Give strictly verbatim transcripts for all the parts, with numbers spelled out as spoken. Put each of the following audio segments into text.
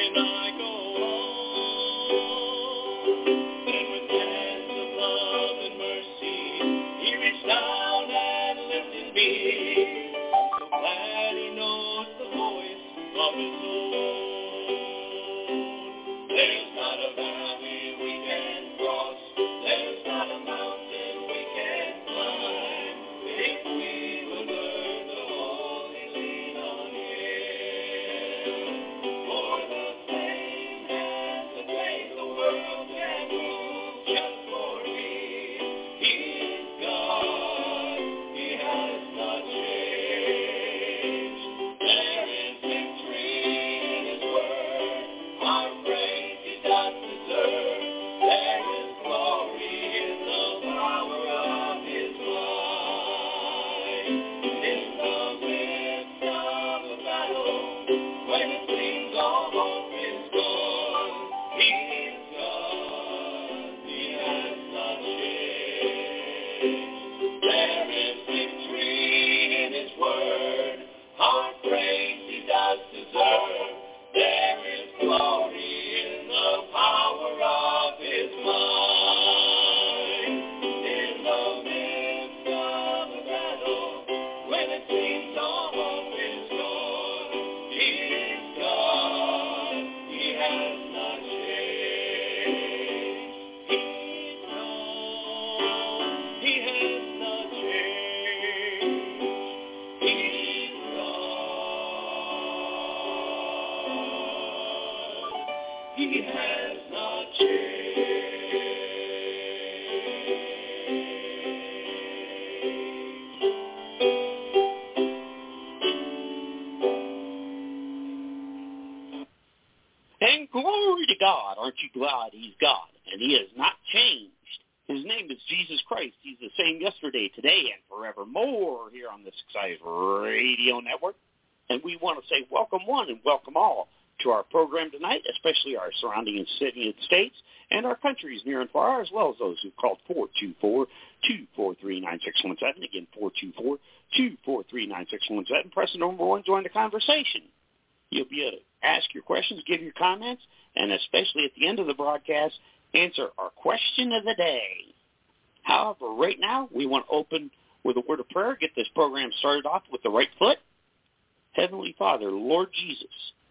And glory to God. Aren't you glad he's God? And he has not changed. His name is Jesus Christ. He's the same yesterday, today, and forevermore here on the Excited Radio Network. And we want to say welcome one and welcome all to our program tonight, especially our surrounding city and states and our countries near and far, as well as those who've called four two four, two four three, nine six one seven. Again, four two four, two four three, nine six one seven. Press the number one, join the conversation. You'll be able to ask your questions, give your comments, and especially at the end of the broadcast, answer our question of the day. However, right now, we want to open with a word of prayer, get this program started off with the right foot. Heavenly Father, Lord Jesus,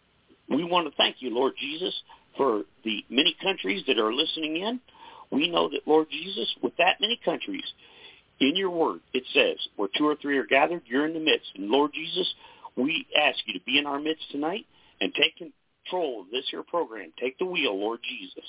we want to thank you, Lord Jesus, for the many countries that are listening in. We know that, Lord Jesus, with that many countries, in your word, it says, where two or three are gathered, you're in the midst. And Lord Jesus, we ask you to be in our midst tonight and take control of this here program. Take the wheel, Lord Jesus.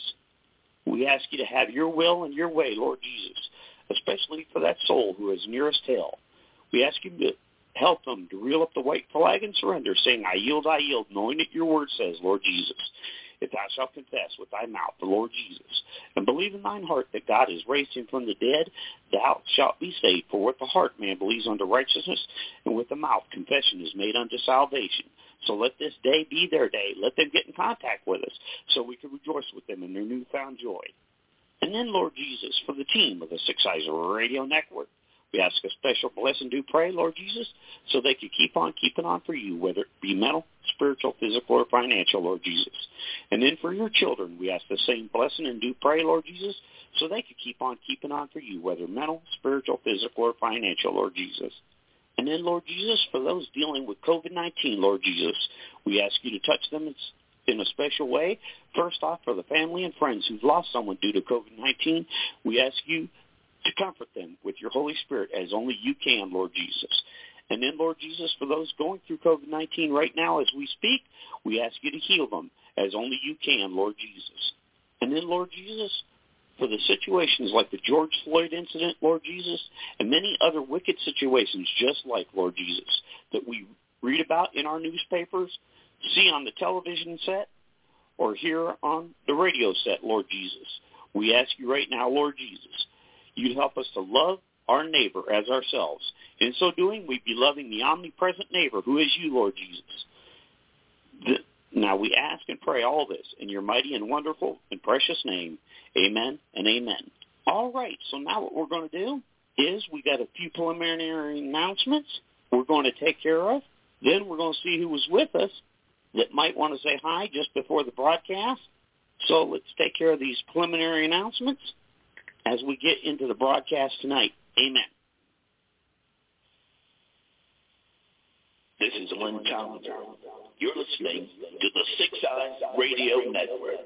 We ask you to have your will and your way, Lord Jesus, especially for that soul who is nearest hell. We ask you to help them to reel up the white flag and surrender, saying, I yield, I yield, knowing that your word says, Lord Jesus, if thou shalt confess with thy mouth the Lord Jesus, and believe in thine heart that God has raised him from the dead, thou shalt be saved. For with the heart man believes unto righteousness, and with the mouth confession is made unto salvation. So let this day be their day. Let them get in contact with us so we can rejoice with them in their newfound joy. And then, Lord Jesus, for the team of the Six Eyes Radio Network, we ask a special blessing, do pray, Lord Jesus, so they can keep on keeping on for you, whether it be mental, spiritual, physical, or financial, Lord Jesus. And then for your children, we ask the same blessing and do pray, Lord Jesus, so they can keep on keeping on for you, whether mental, spiritual, physical, or financial, Lord Jesus. And then, Lord Jesus, for those dealing with covid nineteen, Lord Jesus, we ask you to touch them in a special way. First off, for the family and friends who've lost someone due to covid nineteen, we ask you to comfort them with your Holy Spirit as only you can, Lord Jesus. And then, Lord Jesus, for those going through covid nineteen right now as we speak, we ask you to heal them as only you can, Lord Jesus. And then, Lord Jesus, for the situations like the George Floyd incident, Lord Jesus, and many other wicked situations just like, Lord Jesus, that we read about in our newspapers, see on the television set, or hear on the radio set, Lord Jesus. We ask you right now, Lord Jesus, you help us to love our neighbor as ourselves. In so doing, we'd be loving the omnipresent neighbor who is you, Lord Jesus. The, now we ask and pray all this in your mighty and wonderful and precious name. Amen and amen. All right, so now what we're going to do is we got a few preliminary announcements we're going to take care of. Then we're going to see who was with us. that might want to say hi just before the broadcast. So let's take care of these preliminary announcements as we get into the broadcast tonight. Amen. This is Lynn Townsend. You're listening to the Six Eyes Radio Network.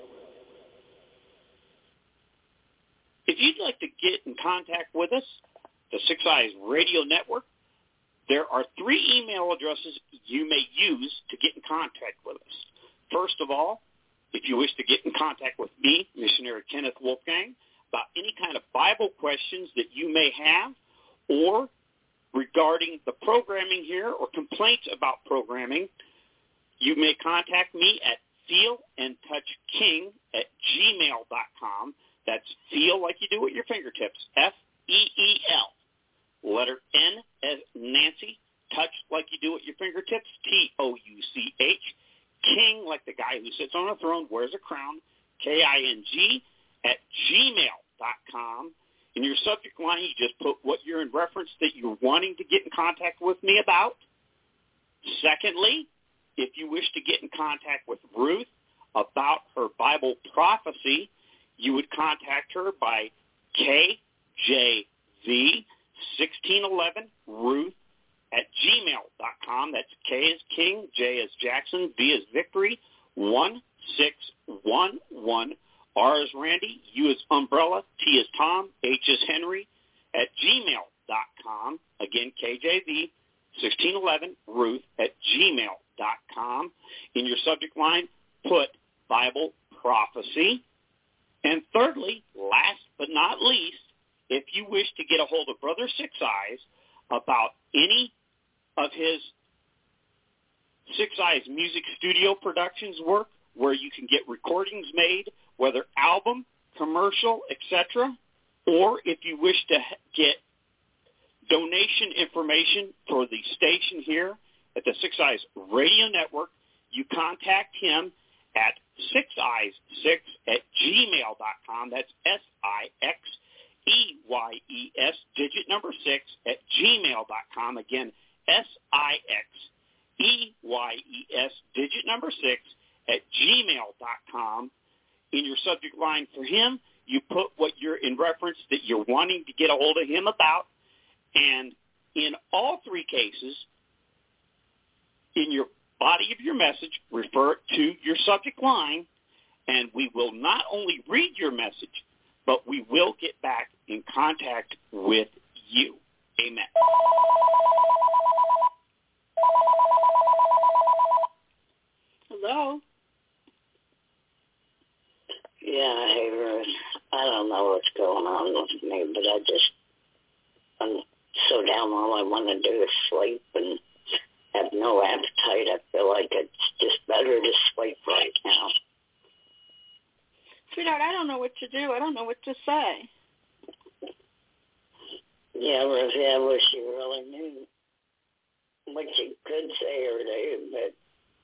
If you'd like to get in contact with us, the Six Eyes Radio Network, there are three email addresses you may use to get in contact with us. First of all, if you wish to get in contact with me, Missionary Kenneth Wolfgang, about any kind of Bible questions that you may have, or regarding the programming here or complaints about programming, you may contact me at feelandtouchking at gmail dot com. That's feel like you do with your fingertips, F E E L. Letter N as Nancy, touch like you do with your fingertips, T O U C H. King, like the guy who sits on a throne, wears a crown, K I N G, at gmail dot com. In your subject line, you just put what you're in reference that you're wanting to get in contact with me about. Secondly, if you wish to get in contact with Ruth about her Bible prophecy, you would contact her by K J V sixteen eleven Ruth at gmail dot com. That's K as King, J as Jackson, V as Victory, one six one one. R as Randy, U as Umbrella, T as Tom, H as Henry, at gmail dot com. Again, K J V sixteen eleven Ruth at gmail dot com. In your subject line, put Bible prophecy. And thirdly, last but not least, if you wish to get a hold of Brother Six Eyes about any of his Six Eyes Music Studio Productions work, where you can get recordings made, whether album, commercial, et cetera, or if you wish to get donation information for the station here at the Six Eyes Radio Network, you contact him at six eyes six at gmail dot com. That's S I X E Y E S, digit number six, at gmail dot com. Again, S I X E Y E S, digit number six, at gmail dot com. In your subject line for him, you put what you're in reference that you're wanting to get a hold of him about. And in all three cases, in your body of your message, refer to your subject line, and we will not only read your message, but we will get back in contact with you. Amen. Hello? Yeah, hey, Ruth. I don't know what's going on with me, but I just, I'm so down, all I want to do is sleep and have no appetite. I feel like it's just better to sleep right now. Sweetheart, I don't know what to do. I don't know what to say. Yeah, Rosie, I wish you really knew what you could say or do, but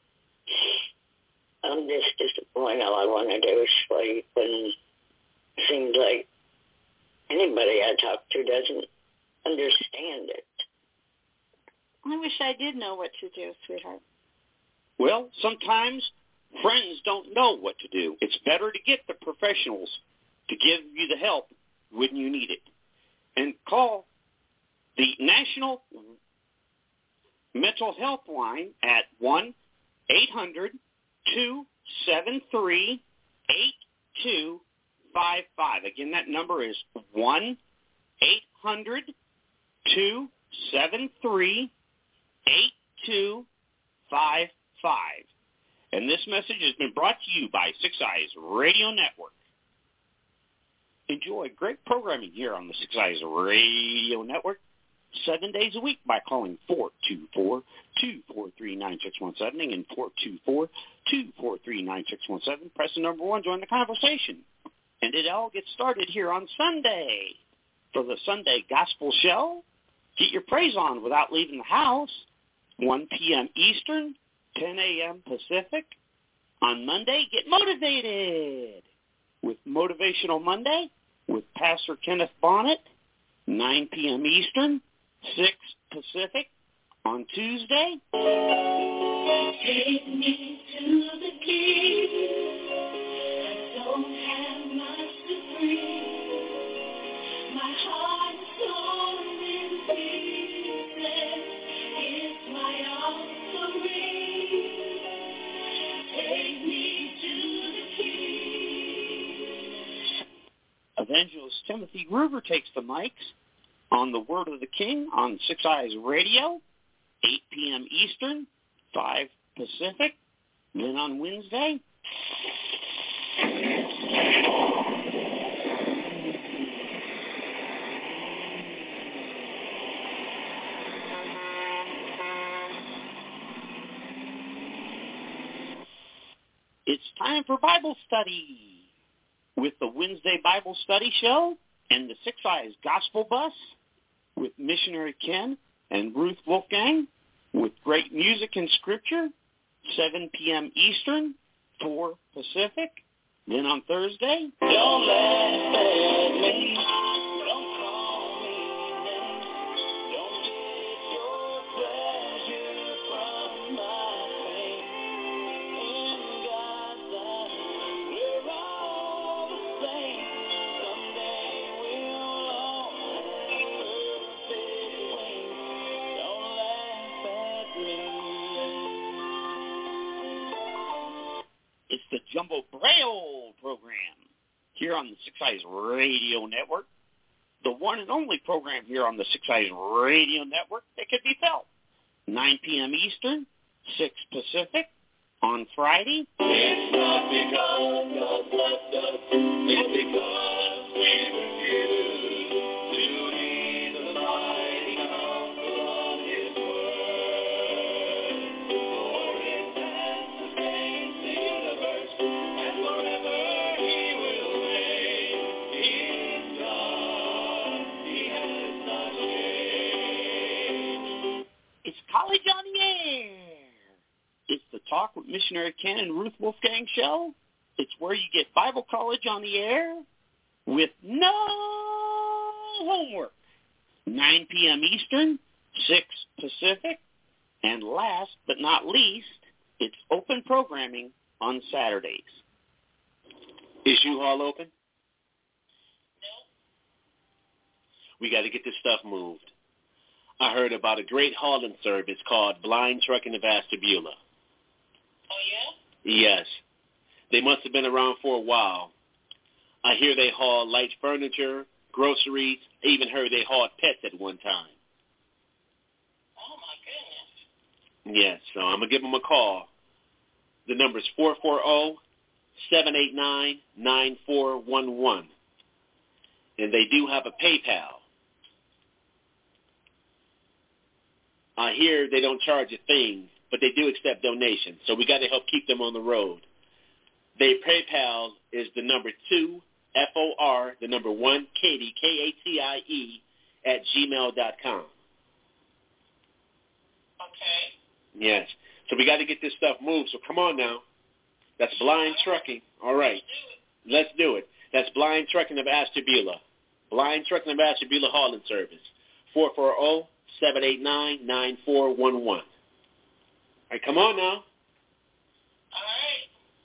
I'm just disappointed. All I want to do is sleep, and it seems like anybody I talk to doesn't understand it. I wish I did know what to do, sweetheart. Well, sometimes friends don't know what to do. It's better to get the professionals to give you the help when you need it. And call the National Mental Health Line at one eight hundred two seven three eight two five five. Again, that number is one eight hundred two seven three eight two five five. And this message has been brought to you by Six Eyes Radio Network. Enjoy great programming here on the Six Eyes Radio Network seven days a week by calling four two four, two four three, nine six one seven and four two four, two four three, nine six one seven. Press the number one, join the conversation. And it all gets started here on Sunday for the Sunday Gospel Show. Get your praise on without leaving the house. one p.m. Eastern, ten a.m. Pacific. On Monday, get motivated with Motivational Monday with Pastor Kenneth Bonnet, nine p.m. Eastern, six Pacific. On Tuesday, Take me to the King. I don't have much to bring. My heart is torn in pieces. It's my offering. Take me to the King. Evangelist Timothy Gruber takes the mics on the Word of the King on Six Eyes Radio, eight p.m. Eastern, five Pacific. Then on Wednesday, it's time for Bible study with the Wednesday Bible Study Show and the Six Eyes Gospel Bus with Missionary Ken and Ruth Wolfgang with great music and scripture, seven p.m. Eastern, four Pacific. Then on Thursday, don't laugh at me, don't call me names, don't get your pleasure from my pain. In God's eyes, we're all the same. Someday we'll all have perfect wings. Don't laugh at me. it's the Jumbo Braille program here on the Six Eyes Radio Network, the one and only program here on the Six Eyes Radio Network that can be felt nine p.m. Eastern, six Pacific on Friday. It's not because God left us, it's because we refused to heed the mighty counsel of His word. For His hand sustains the universe, and forever He will reign. He is God, He has not changed. It's College on the Air. It's the Talk with Missionary Ken and Ruth Wolfgang show. It's where you get Bible college on the air with no homework. nine p.m. Eastern, six Pacific. And last but not least, it's open programming on Saturdays. Is U-Haul open? No. We got to get this stuff moved. I heard about a great hauling service called Blind Trucking of Ashtabula. Oh, yeah? Yes. They must have been around for a while. I hear they haul light furniture, groceries. I even heard they hauled pets at one time. Oh, my goodness. Yes, so I'm going to give them a call. The number is four four zero, seven eight nine, nine four one one. And they do have a PayPal. I hear they don't charge a thing, but they do accept donations, so we got to help keep them on the road. Their PayPal is the number two, F O R, the number one, Katie, K A T I E, at gmail dot com. Okay. Yes. So we got to get this stuff moved, so come on now. That's Blind Trucking. All right. Let's do it. That's Blind Trucking of Ashtabula. Blind Trucking of Ashtabula hauling service. four four zero, seven eight nine, nine four one one. All right, come on now. All right.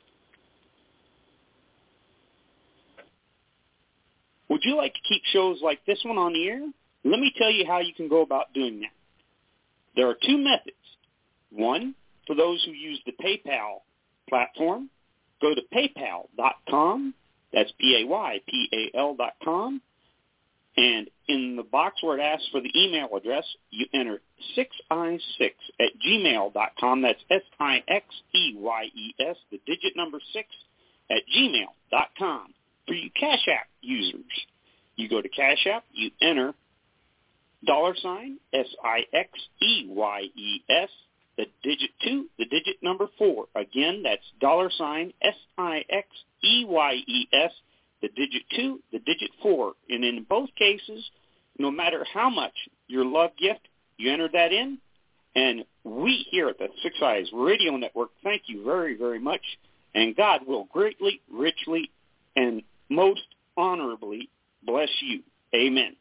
Would you like to keep shows like this one on the air? Let me tell you how you can go about doing that. There are two methods. One, for those who use the PayPal platform, go to paypal dot com. That's P A Y P A L dot com. And in the box where it asks for the email address, you enter six i six at gmail dot com. That's S I X E Y E S, the digit number six, at gmail dot com. For you Cash App users, you go to Cash App, you enter dollar sign, S I X E Y E S, the digit two, the digit number four. Again, that's dollar sign, S I X E Y E S, the digit two, the digit four. And in both cases, no matter how much your love gift, you enter that in. And we here at the Six Eyes Radio Network thank you very, very much. And God will greatly, richly, and most honorably bless you. Amen.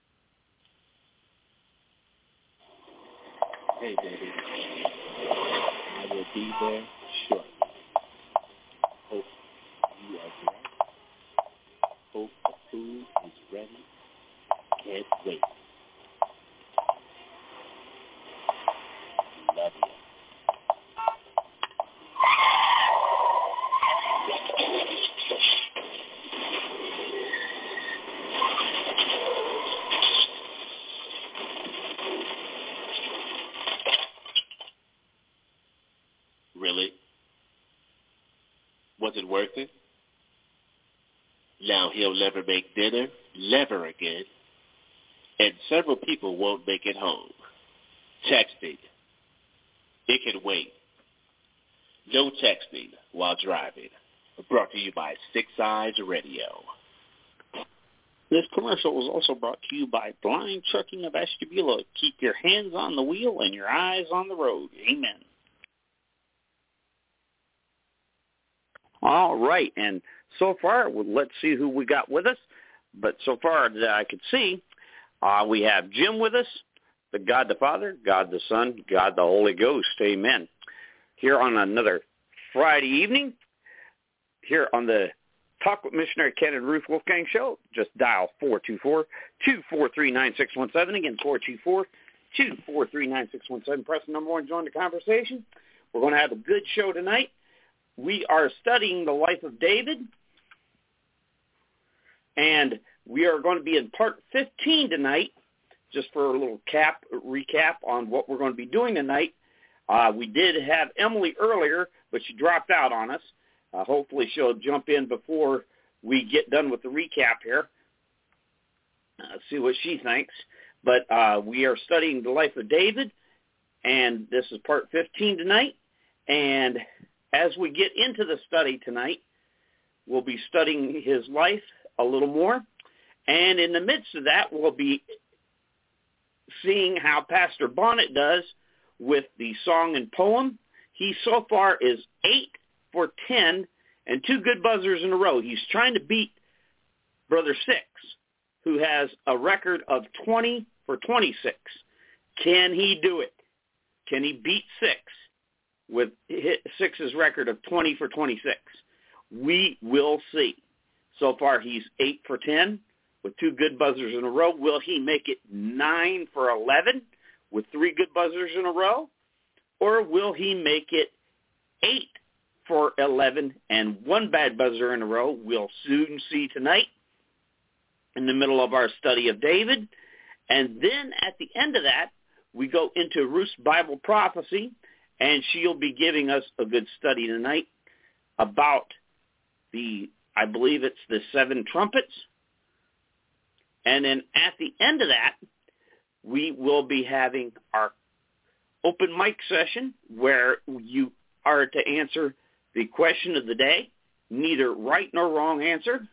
Hey, baby. will be there shortly. Hope you are blessed. Hope the food is ready. Can't wait. Love you. Really? Was it worth it? Now he'll never make dinner, never again. And several people won't make it home. Texting. It can wait. No texting while driving. Brought to you by Six Eyes Radio. This commercial was also brought to you by Blind Trucking of Ashtabula. Keep your hands on the wheel and your eyes on the road. Amen. All right, and so far, well, let's see who we got with us. But so far that I could see, uh, we have Jim with us, the God the Father, God the Son, God the Holy Ghost. Amen. Here on another Friday evening, here on the Talk with Missionary Ken and Ruth Wolfgang show, just dial four two four, two four three, nine six one seven. Again, four two four, two four three, nine six one seven. Press the number one, join the conversation. We're going to have a good show tonight. We are studying the life of David, and we are going to be in part fifteen tonight, just for a little cap recap on what we're going to be doing tonight. Uh, we did have Emily earlier, but she dropped out on us. Uh, hopefully she'll jump in before we get done with the recap here, uh, see what she thinks. But uh, we are studying the life of David, and this is part fifteen tonight, and as we get into the study tonight, we'll be studying his life a little more. And in the midst of that, we'll be seeing how Pastor Bonnet does with the song and poem. He so far is eight for ten and two good buzzers in a row. He's trying to beat Brother Six, who has a record of twenty for twenty-six. Can he do it? Can he beat Six with Six's record of twenty for twenty-six? We will see. So far, he's eight for ten with two good buzzers in a row. Will he make it nine for eleven with three good buzzers in a row? Or will he make it eight for eleven and one bad buzzer in a row? We'll soon see tonight in the middle of our study of David. And then at the end of that, we go into Ruth's Bible prophecy, and she'll be giving us a good study tonight about the, I believe it's the seven trumpets. And then at the end of that, we will be having our open mic session where you are to answer the question of the day, neither right nor wrong answer,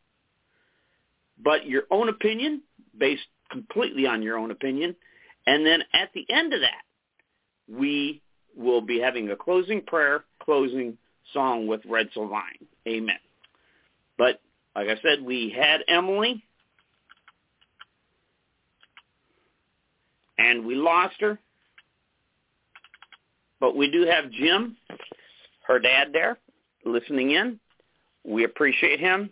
but your own opinion, based completely on your own opinion. And then at the end of that, we will be having a closing prayer, closing song with Red Sylvine. Amen. But like I said, we had Emily, and we lost her. But we do have Jim, her dad there, listening in. We appreciate him.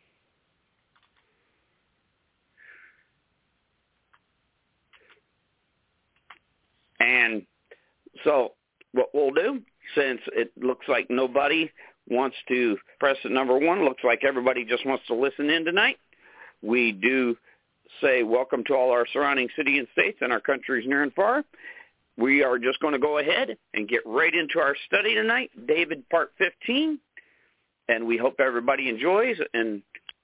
And so what we'll do, since it looks like nobody wants to press the number one, looks like everybody just wants to listen in tonight, we do say welcome to all our surrounding cities and states and our countries near and far. We are just going to go ahead and get right into our study tonight, David part fifteen, and we hope everybody enjoys, and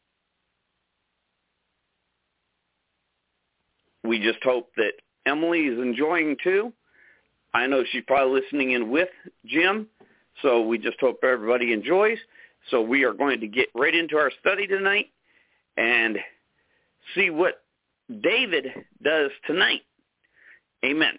we just hope that Emily is enjoying too. I know she's probably listening in with Jim, so we just hope everybody enjoys. So we are going to get right into our study tonight and see what David does tonight. Amen.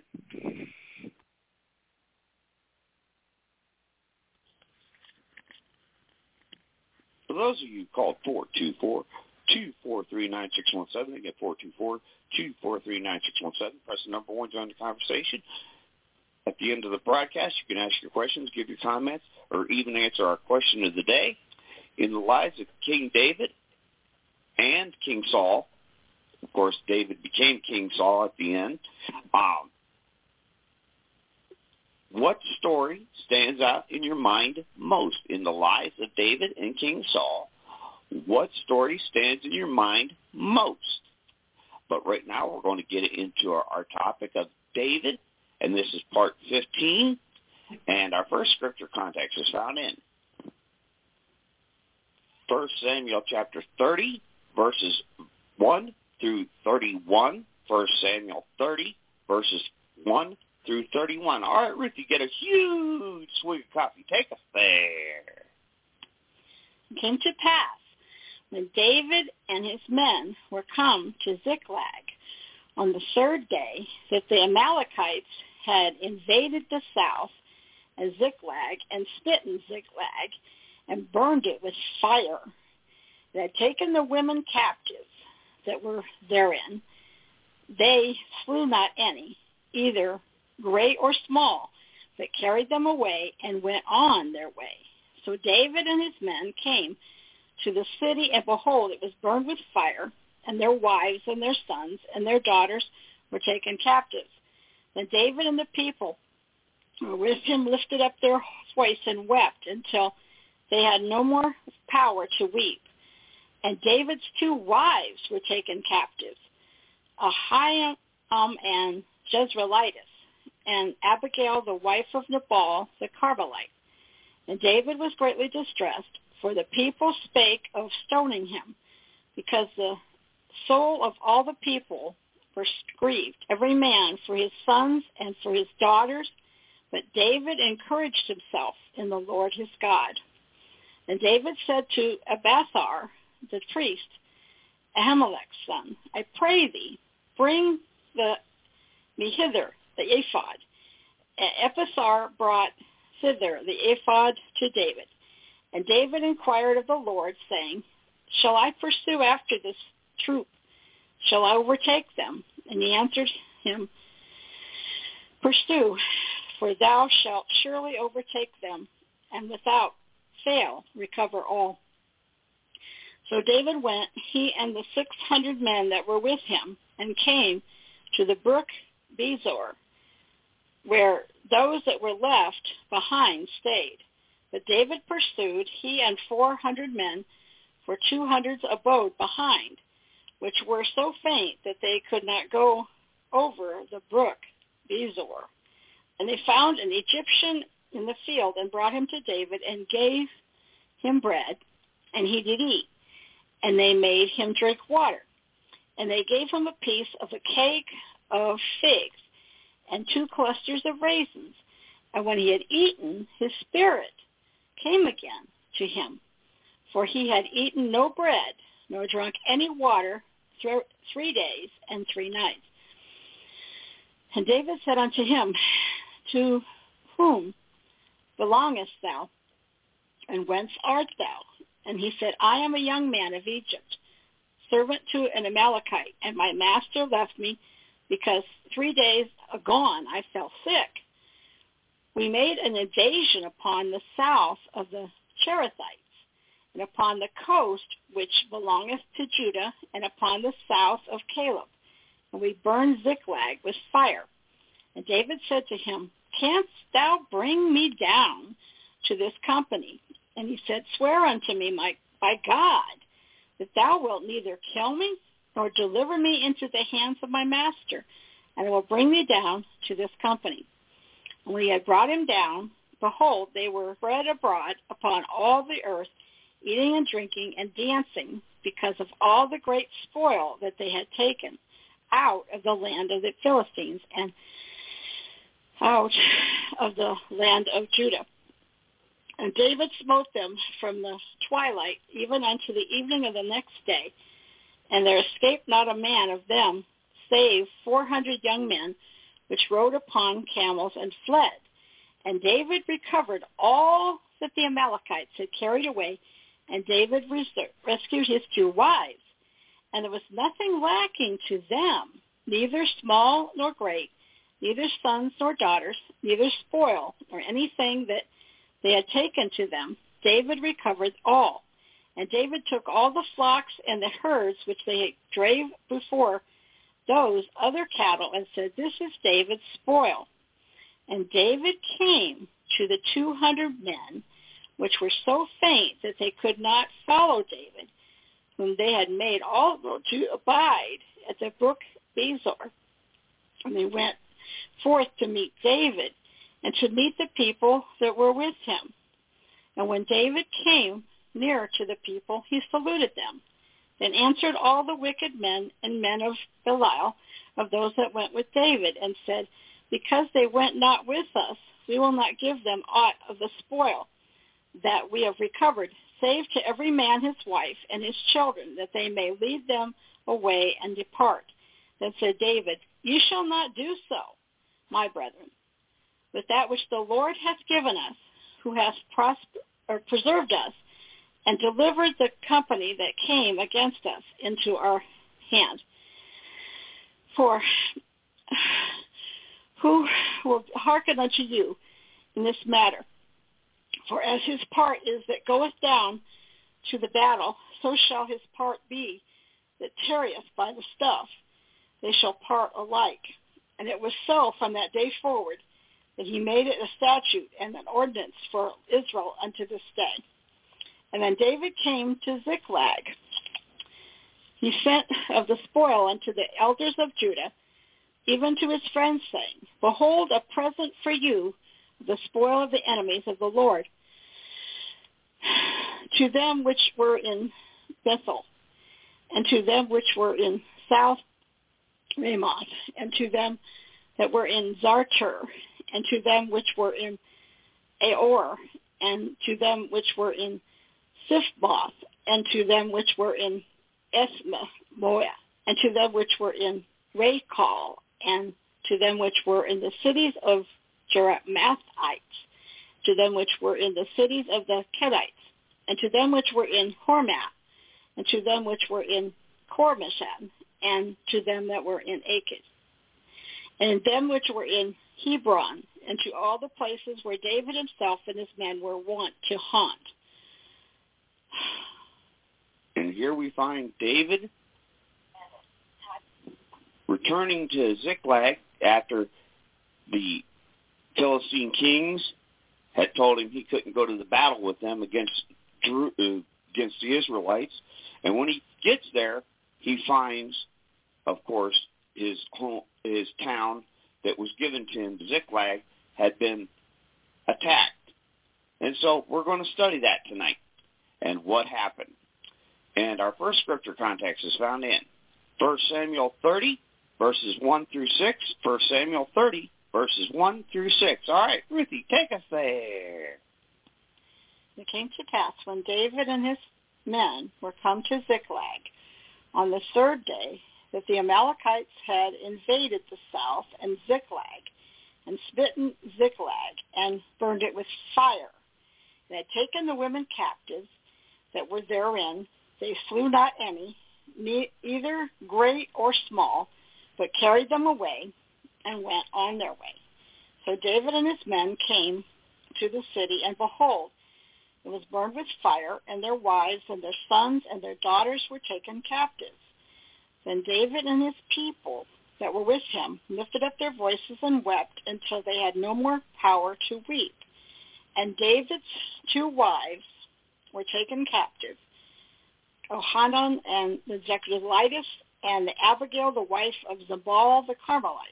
For those of you called four two four, two four three, nine six one seven, again, four two four, two four three, nine six one seven, press the number one, join the conversation. If the end of the broadcast, you can ask your questions, give your comments, or even answer our question of the day. In the lives of King David and King Saul, of course, David became King Saul at the end. Um, what story stands out in your mind most in the lives of David and King Saul? What story stands in your mind most? But right now we're going to get into our, our topic of David, and this is part fifteen. And our first scripture context is found in First Samuel chapter thirty, verses one through thirty-one. First Samuel thirty, verses one through thirty-one. All right, Ruth, you get a huge swig of coffee. Take us there. It came to pass, when David and his men were come to Ziklag on the third day, that the Amalekites had invaded the south and Ziklag and smitten Ziklag and burned it with fire. They had taken the women captives that were therein. They slew not any, either great or small, but carried them away and went on their way. So David and his men came to the city, and behold, it was burned with fire, and their wives and their sons and their daughters were taken captives. Then David and the people who were with him lifted up their voice and wept until they had no more power to weep. And David's two wives were taken captives, Ahiam and Jezreelitis, and Abigail, the wife of Nabal the Carmelite. And David was greatly distressed, for the people spake of stoning him, because the soul of all the people were grieved, every man for his sons and for his daughters. But David encouraged himself in the Lord his God. And David said to Abiathar, the priest, Ahimelech's son, I pray thee, bring the, me hither the ephod. And Abiathar brought thither the ephod to David. And David inquired of the Lord, saying, shall I pursue after this troop? Shall I overtake them? And he answered him, pursue, for thou shalt surely overtake them, and without fail recover all. So David went, he and the six hundred men that were with him, and came to the brook Bezor, where those that were left behind stayed. But David pursued, he and four hundred men, for two hundreds abode behind, which were so faint that they could not go over the brook Bezor. And they found an Egyptian in the field, and brought him to David, and gave him bread, and he did eat. And they made him drink water. And they gave him a piece of a cake of figs, and two clusters of raisins. And when he had eaten, his spirit came again to him, for he had eaten no bread, nor drunk any water th- three days and three nights. And David said unto him, to whom belongest thou, and whence art thou? And he said, I am a young man of Egypt, servant to an Amalekite, and my master left me, because three days agone I fell sick. We made an invasion upon the south of the Cherethites, and upon the coast which belongeth to Judah, and upon the south of Caleb. And we burned Ziklag with fire. And David said to him, canst thou bring me down to this company? And he said, swear unto me, my, by God, that thou wilt neither kill me, nor deliver me into the hands of my master, and I will bring thee down to this company. And when he had brought him down, behold, they were spread abroad upon all the earth, eating and drinking and dancing, because of all the great spoil that they had taken out of the land of the Philistines and out of the land of Judah. And David smote them from the twilight even unto the evening of the next day, and there escaped not a man of them, save four hundred young men, which rode upon camels and fled. And David recovered all that the Amalekites had carried away, and David res- rescued his two wives. And there was nothing lacking to them, neither small nor great, neither sons nor daughters, neither spoil or anything that they had taken to them. David recovered all. And David took all the flocks and the herds which they drave before those other cattle and said, this is David's spoil. And David came to the two hundred men, which were so faint that they could not follow David, whom they had made also to abide at the brook Bezor. And they went forth to meet David and to meet the people that were with him. And when David came near to the people, he saluted them. Then answered all the wicked men and men of Belial, of those that went with David, and said, because they went not with us, we will not give them aught of the spoil that we have recovered, save to every man his wife and his children, that they may lead them away and depart. Then said David, you shall not do so, my brethren, with that which the Lord hath given us, who hath prospered or preserved us, and delivered the company that came against us into our hand. For who will hearken unto you in this matter? For as his part is that goeth down to the battle, so shall his part be that tarrieth by the stuff. They shall part alike. And it was so from that day forward that he made it a statute and an ordinance for Israel unto this day. And then David came to Ziklag. He sent of the spoil unto the elders of Judah, even to his friends, saying, behold, a present for you, the spoil of the enemies of the Lord, to them which were in Bethel, and to them which were in South Ramoth, and to them that were in Zartur, and to them which were in Aor, and to them which were in Siphmoth, and to them which were in Esmoa, and to them which were in Rachal, and to them which were in the cities of Jerahmeelites, to them which were in the cities of the Kenites, and to them which were in Hormah, and to them which were in Kormasham, and to them that were in Achid, and them which were in Hebron, and to all the places where David himself and his men were wont to haunt. And here we find David returning to Ziklag after the Philistine kings had told him he couldn't go to the battle with them against against the Israelites. And when he gets there, he finds, of course, his home, his town that was given to him, Ziklag, had been attacked. And so we're going to study that tonight and what happened. And our first scripture context is found in First Samuel thirty, verses one through six. First Samuel thirty, verses one through six. All right, Ruthie, take us there. It came to pass when David and his men were come to Ziklag on the third day that the Amalekites had invaded the south and Ziklag, and smitten Ziklag, and burned it with fire, and had taken the women captives that were therein. They slew not any, ne- either great or small, but carried them away and went on their way. So David and his men came to the city, and behold, it was burned with fire, and their wives and their sons and their daughters were taken captives. Then David and his people that were with him lifted up their voices and wept until they had no more power to weep. And David's two wives were taken captive, Ohanan and the Jezreelitess, and the Abigail, the wife of Zabal the Carmelitess.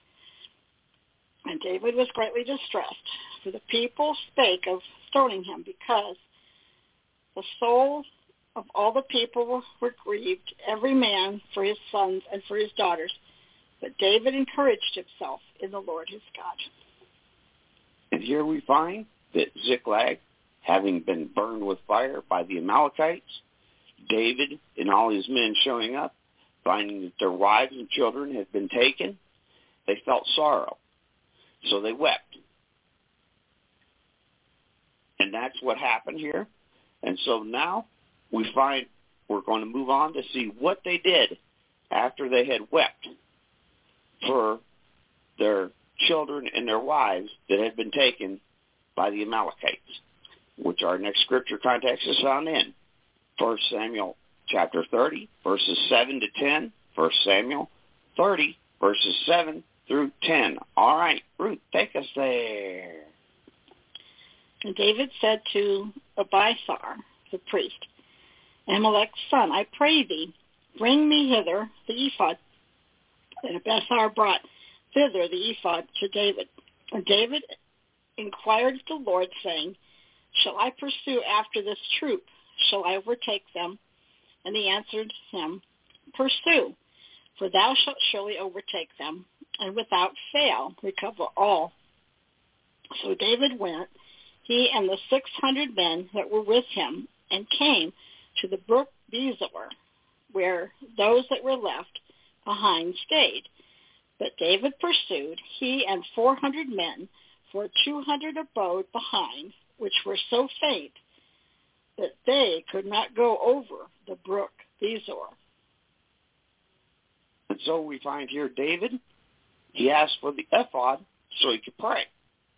And David was greatly distressed, for the people spake of stoning him, because the soul of all the people were grieved, every man for his sons and for his daughters. But David encouraged himself in the Lord his God. And here we find that Ziklag, having been burned with fire by the Amalekites, David and all his men showing up, finding that their wives and children had been taken, they felt sorrow. So they wept. And that's what happened here. And so now we find we're going to move on to see what they did after they had wept for their children and their wives that had been taken by the Amalekites, which our next scripture context is found in First Samuel chapter thirty, verses seven to ten, First Samuel thirty, verses seven through ten. All right, Ruth, take us there. And David said to Abiathar, the priest, Ahimelech's son, I pray thee, bring me hither the ephod. And Abiathar brought thither the ephod to David. And David inquired of the Lord, saying, Shall I pursue after this troop? Shall I overtake them? And he answered him, Pursue, for thou shalt surely overtake them, and without fail recover all. So David went, he and the six hundred men that were with him, and came to the brook Besor, where those that were left behind stayed. But David pursued, he and four hundred men, for two hundred abode behind, which were so faint that they could not go over the brook Besor. And so we find here David, he asked for the ephod so he could pray.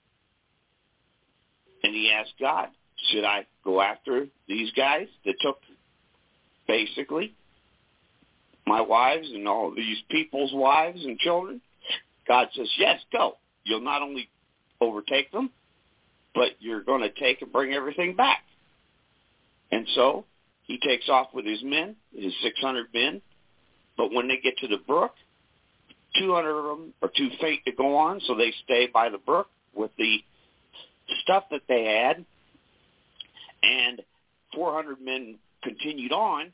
And he asked God, should I go after these guys that took basically my wives and all these people's wives and children? God says, yes, go. You'll not only overtake them, but you're going to take and bring everything back. And so he takes off with his men, his six hundred men. But when they get to the brook, two hundred of them are too faint to go on, so they stay by the brook with the stuff that they had. And four hundred men continued on,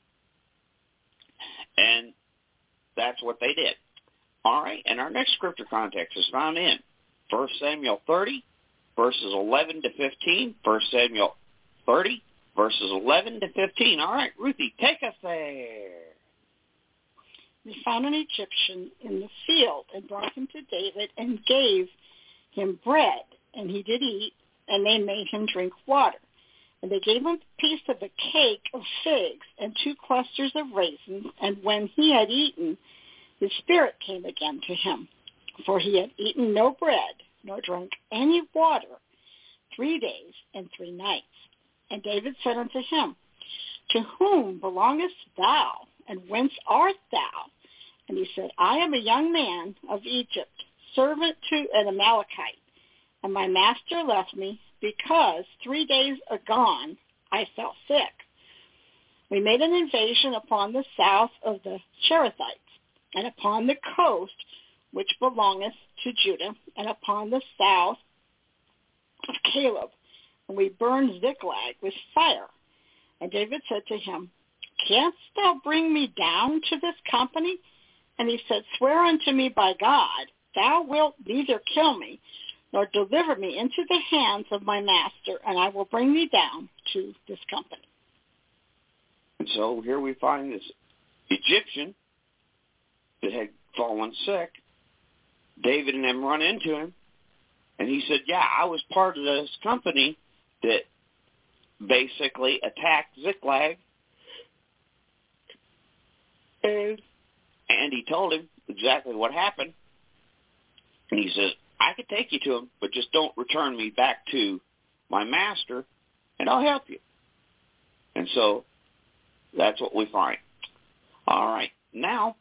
and that's what they did. All right, and our next scripture context is found in First Samuel thirty, verses eleven to fifteen. First Samuel thirty, verses eleven to fifteen. All right, Ruthie, take us there. They found an Egyptian in the field and brought him to David and gave him bread, and he did eat, and they made him drink water. And they gave him a piece of a cake of figs and two clusters of raisins, and when he had eaten, his spirit came again to him, for he had eaten no bread, nor drunk any water, three days and three nights. And David said unto him, To whom belongest thou, and whence art thou? And he said, I am a young man of Egypt, servant to an Amalekite, and my master left me, because three days agone I fell sick. We made an invasion upon the south of the Cherethites, and upon the coast which belongeth to Judah, and upon the south of Caleb, and we burned Ziklag with fire. And David said to him, Canst thou bring me down to this company? And he said, Swear unto me by God, thou wilt neither kill me, nor deliver me into the hands of my master, and I will bring thee down to this company. And so here we find this Egyptian that had fallen sick. David and them run into him, and he said, yeah, I was part of this company that basically attacked Ziklag. And, and he told him exactly what happened. And he says, I could take you to him, but just don't return me back to my master, and I'll help you. And so that's what we find. All right. Now,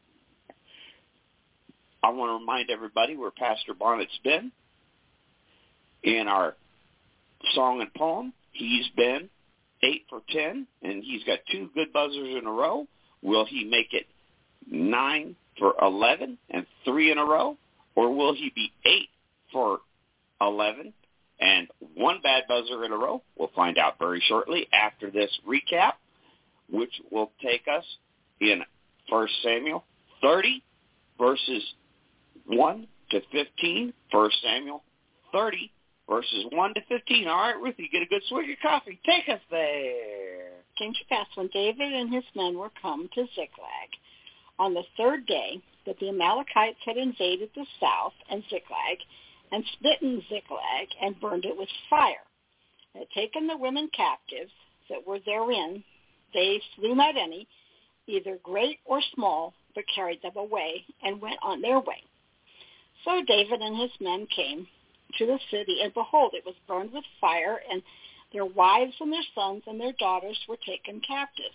I want to remind everybody where Pastor Barnett's been in our song and poem. He's been eight for ten, and he's got two good buzzers in a row. Will he make it nine for eleven and three in a row? Or will he be eight for eleven and one bad buzzer in a row? We'll find out very shortly after this recap, which will take us in First Samuel thirty, verses one to fifteen. First Samuel thirty, verses one to fifteen. All right, Ruthie, get a good swig of coffee. Take us there. Came to pass when David and his men were come to Ziklag on the third day that the Amalekites had invaded the south and Ziklag, and smitten Ziklag, and burned it with fire. They had taken the women captives that were therein. They slew not any, either great or small, but carried them away, and went on their way. So David and his men came to the city, and behold, it was burned with fire, and their wives and their sons and their daughters were taken captive.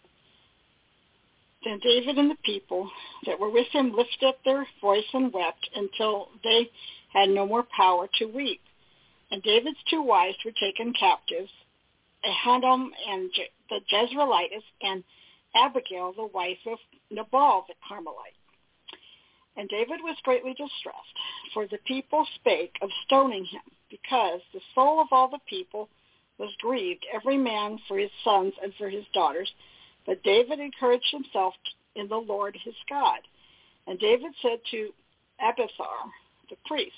Then David and the people that were with him lifted up their voice and wept until they had no more power to weep. And David's two wives were taken captives, Ahinoam and Je- the Jezreelitess, and Abigail, the wife of Nabal the Carmelite. And David was greatly distressed, for the people spake of stoning him, because the soul of all the people was grieved, every man for his sons and for his daughters. But David encouraged himself in the Lord his God. And David said to Abiathar, the priest,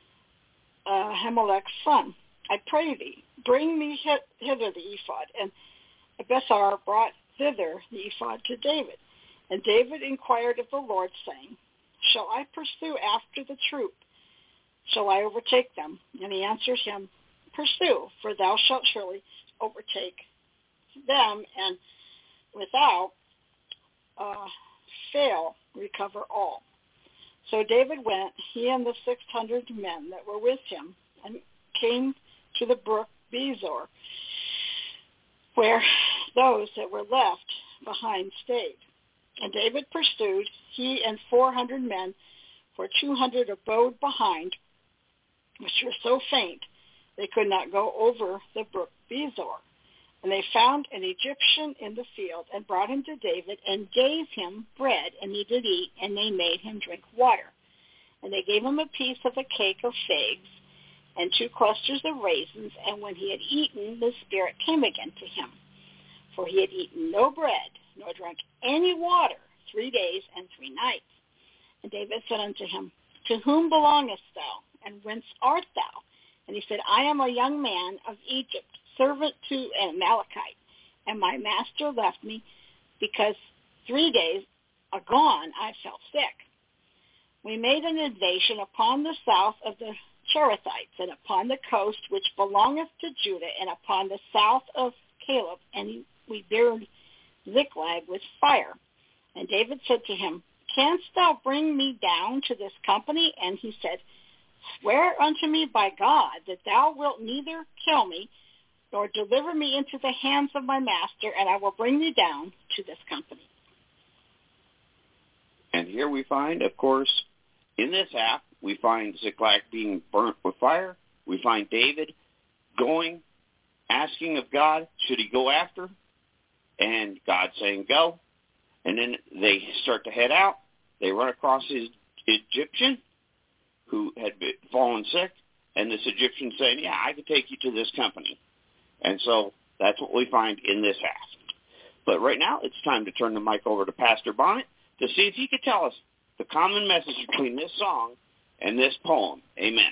uh, Ahimelech's son, I pray thee, bring me hither the ephod. And Abiathar brought thither the ephod to David. And David inquired of the Lord, saying, Shall I pursue after the troop? Shall I overtake them? And he answered him, Pursue, for thou shalt surely overtake them, and without uh, fail recover all. So David went, he and the six hundred men that were with him, and came to the brook Bezor, where those that were left behind stayed. And David pursued, he and four hundred men, for two hundred abode behind, which were so faint they could not go over the brook Bezor. And they found an Egyptian in the field, and brought him to David, and gave him bread, and he did eat, and they made him drink water. And they gave him a piece of a cake of figs, and two clusters of raisins, and when he had eaten, the spirit came again to him. For he had eaten no bread, nor drank any water, three days and three nights. And David said unto him, To whom belongest thou, and whence art thou? And he said, I am a young man of Egypt, servant to an Amalekite, and my master left me, because three days agone I fell sick. We made an invasion upon the south of the Cherethites, and upon the coast which belongeth to Judah, and upon the south of Caleb, and we burned Ziklag with fire. And David said to him, Canst thou bring me down to this company? And he said, Swear unto me by God that thou wilt neither kill me, nor deliver me into the hands of my master, and I will bring thee down to this company. And here we find, of course, in this app, we find Ziklag being burnt with fire. We find David going, asking of God, should he go after? And God saying, go. And then they start to head out. They run across his Egyptian who had been, fallen sick. And this Egyptian saying, yeah, I could take you to this company. And so that's what we find in this app. But right now, it's time to turn the mic over to Pastor Bonnet to see if he could tell us the common message between this song and this poem. Amen.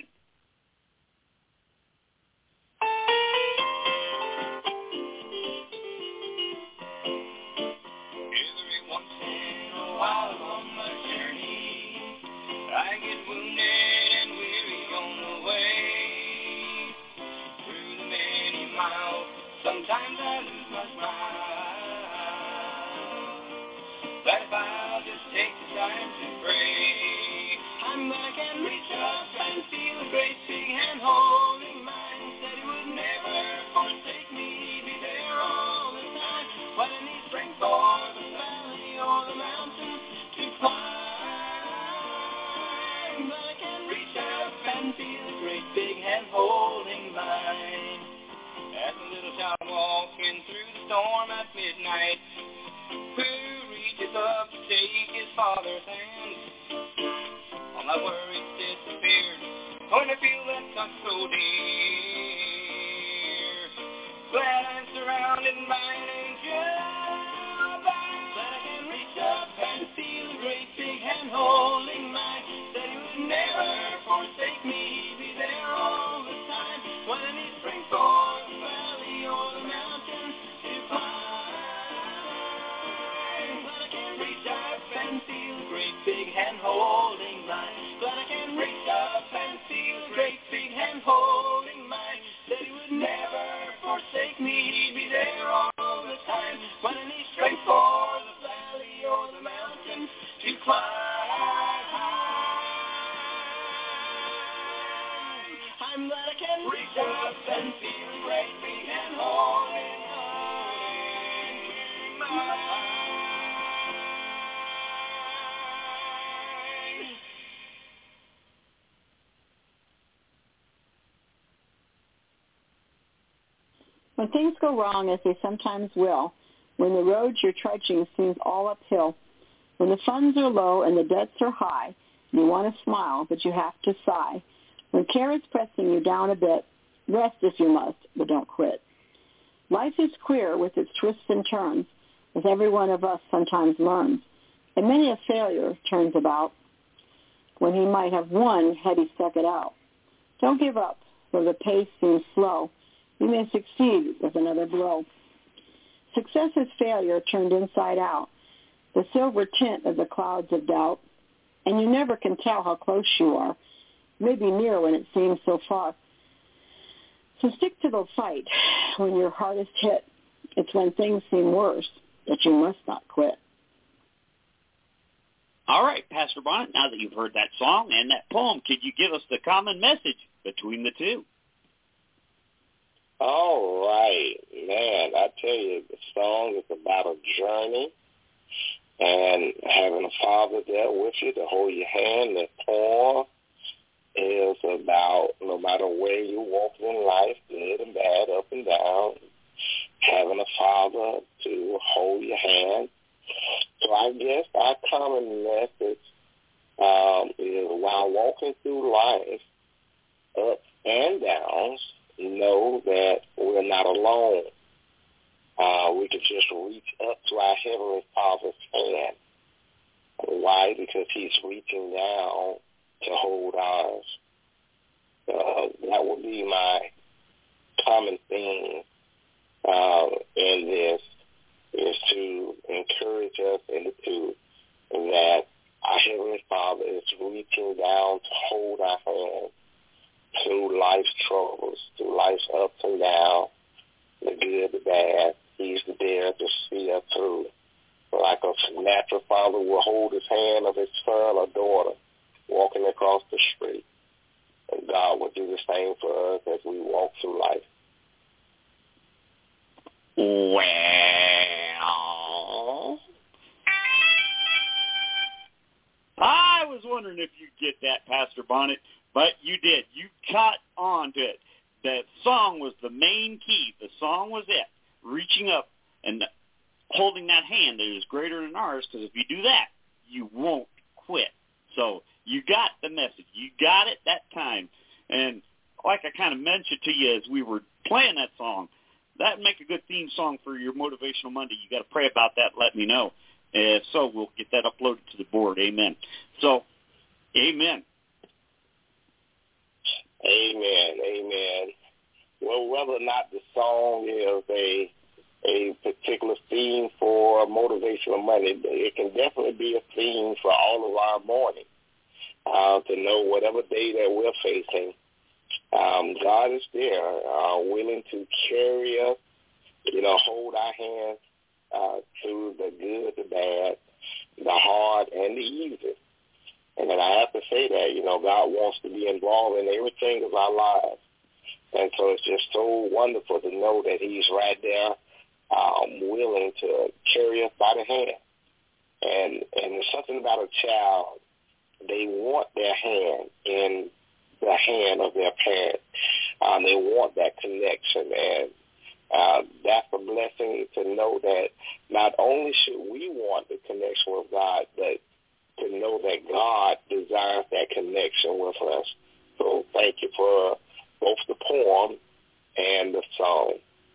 Every once in a while on my journey, I get wounded and weary on the way. Through the many miles, sometimes I lose my smile. But if I'll just take the time to pray, I'm gonna can reach up and feel a great big hand holding mine. Said he would never forsake me, be there all the time. When I need strength for the valley or the mountain to climb, but I can reach up and feel a great big hand holding mine. As a little child walking through the storm at midnight, who reaches up to take his father's hand. All my worries disappeared when I feel that touch so dear. Glad I'm surrounded by an angel above, that I can reach up and feel a great big hand holding mine. That he would never forsake me, be there all the time. When I need strength for the valley or the mountain to climb, but I can reach up and feel a great big hand holding mine. But I can reach up and feel a great big hand holding mine. That he would never forsake me, be there all the time. When I need strength for the valley or the mountain to climb, can reach up and feel great feet and hold me mine. When things go wrong, as they sometimes will, when the road you're trudging seems all uphill, when the funds are low and the debts are high, you want to smile, but you have to sigh. When care is pressing you down a bit, rest if you must, but don't quit. Life is queer with its twists and turns, as every one of us sometimes learns, and many a failure turns about when he might have won had he stuck it out. Don't give up, though the pace seems slow. You may succeed with another blow. Success is failure turned inside out, the silver tint of the clouds of doubt, and you never can tell how close you are, maybe near when it seems so far. So stick to the fight when you're hardest hit. It's when things seem worse that you must not quit. All right, Pastor Bonnet, now that you've heard that song and that poem, could you give us the common message between the two? All right, man, I tell you, the song is about a journey and having a father there with you to hold your hand. The poem is about no matter where you walk in life, good and bad, up and down, having a father to hold your hand. So I guess our common message um, is while walking through life, ups and downs, know that we're not alone. Uh, we can just reach up to our Heavenly Father's hand. Why? Because he's reaching down to hold ours. Uh, that would be my common theme uh, in this, is to encourage us in the truth that our Heavenly Father is reaching down to hold our hand through life's troubles, through life's ups and downs, the good, the bad. He's there to see us through. Like a natural father will hold his hand of his son or daughter walking across the street. And God will do the same for us as we walk through life. Well, I was wondering if you'd get that, Pastor Bonnet, but you did. You caught on to it. The song was the main key. The song was it. Reaching up and holding that hand that is greater than ours, because if you do that, you won't quit. So you got the message. You got it that time. And like I kind of mentioned to you as we were playing that song, that would make a good theme song for your Motivational Monday. You got to pray about that. Let me know. If so, we'll get that uploaded to the board. Amen. So, amen. Amen. Amen. Well, whether or not the song is a a particular theme for Motivational Monday, it can definitely be a theme for all of our morning. Uh, to know whatever day that we're facing, um, God is there, uh, willing to carry us, you know, hold our hands uh, through the good, the bad, the hard, and the easy. And then I have to say that, you know, God wants to be involved in everything of our lives. And so it's just so wonderful to know that he's right there, um, willing to carry us by the hand. And, and there's something about a child. They want their hand in the hand of their parent. Um, they want that connection, and uh, that's a blessing to know that not only should we want the connection with God, but to know that God desires that connection with us. So thank you for both the poem and the song.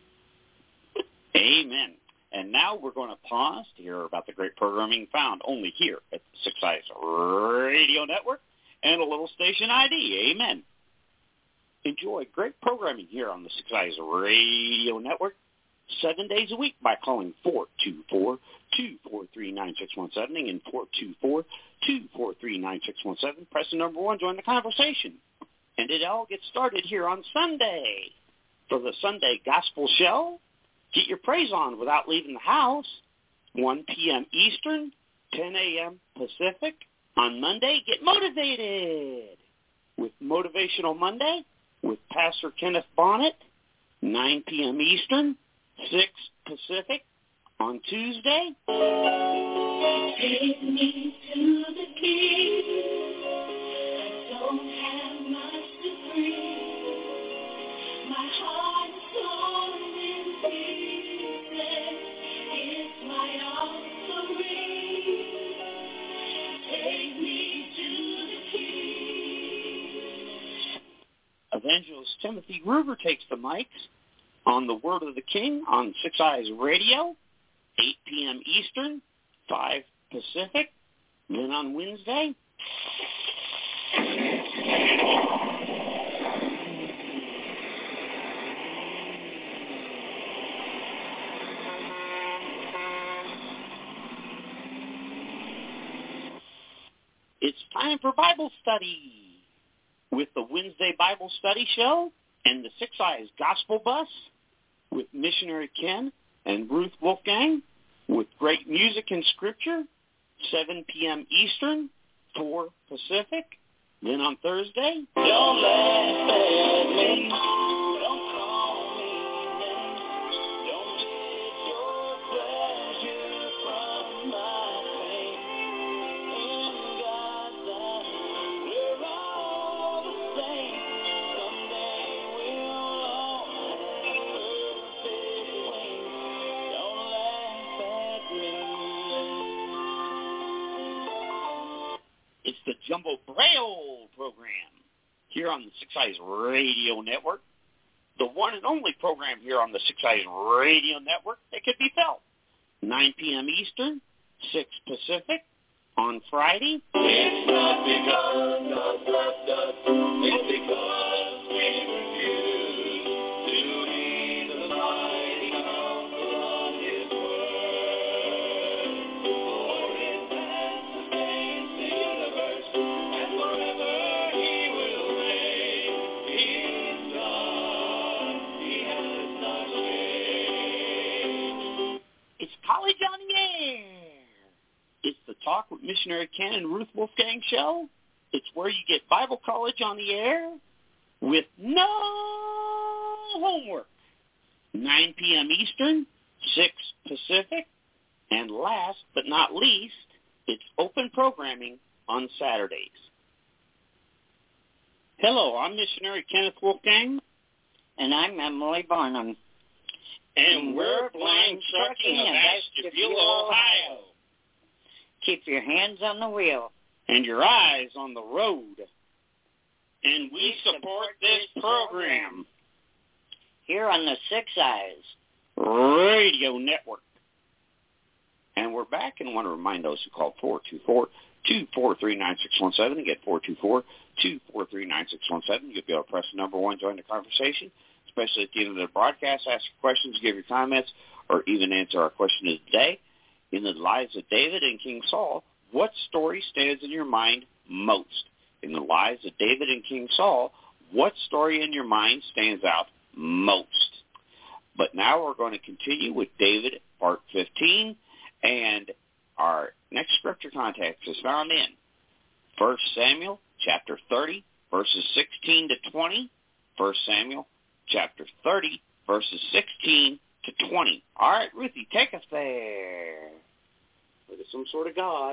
Amen. And now we're going to pause to hear about the great programming found only here at the Six Eyes Radio Network and a little station I D. Amen. Enjoy great programming here on the Six Eyes Radio Network seven days a week by calling four two four, two four three, nine six one seven and four two four, two four three, nine six one seven. Press the number one, join the conversation. And it all gets started here on Sunday for the Sunday Gospel Show. Get your praise on without leaving the house. one p.m. Eastern, ten a.m. Pacific. On Monday, get motivated with Motivational Monday. with Pastor Kenneth Bonnet, nine p.m. Eastern, six Pacific, on Tuesday. Take me to the King. I don't have much to bring. My heart is torn in pieces. It's my offering. Take me to the King. Evangelist Timothy Ruber takes the mics on the Word of the King on Six Eyes Radio, eight p.m. Eastern, five Pacific. Then on Wednesday, it's time for Bible study with the Wednesday Bible Study Show and the Six Eyes Gospel Bus with Missionary Ken and Ruth Wolfgang with great music and scripture, seven p.m. Eastern, four Pacific. Then on Thursday, Don't laugh at me. Don't call me names. Don't get your pleasure from my pain. In God's eyes, we're all the same. Someday we'll all have perfect wings. Don't laugh at me. it's the Jumbo Braille program here on the Six Eyes Radio Network, the one and only program here on the Six Eyes Radio Network that could be felt, nine p.m. Eastern, six Pacific, on Friday. It's not because God left us, it's because we refuse to heed the mighty counsel of His word. For His hand sustains the universe, and forever He will reign. He is God, He has not changed. It's College on the Air. It's the Talk with Missionary Ken and Ruth Wolfgang show. It's where you get Bible college on the air with no homework. nine p.m. Eastern, six Pacific. And last but not least, it's open programming on Saturdays. Hello, I'm Missionary Kenneth Wolfgang. And I'm Emily Barnum. And we're Blind Trucking of Ashtabula, Ohio. Keep your hands on the wheel. And your eyes on the road. And we support this program. Here on the Six Eyes Radio Network. And we're back, and I want to remind those who called four two four, two four three, nine six one seven and get four two four, two four three, nine six one seven. You'll be able to press the number one, join the conversation, especially at the end of the broadcast, ask your questions, give your comments, or even answer our question of the day. In the lives of David and King Saul, what story stands in your mind most? In the lives of David and King Saul, what story in your mind stands out most? But now we're going to continue with David, part fifteen, and our next scripture context is found in First Samuel chapter thirty, verses sixteen to twenty. First Samuel chapter thirty, verses sixteen to twenty. All right, Ruthie, take us there. Look at some sort of God.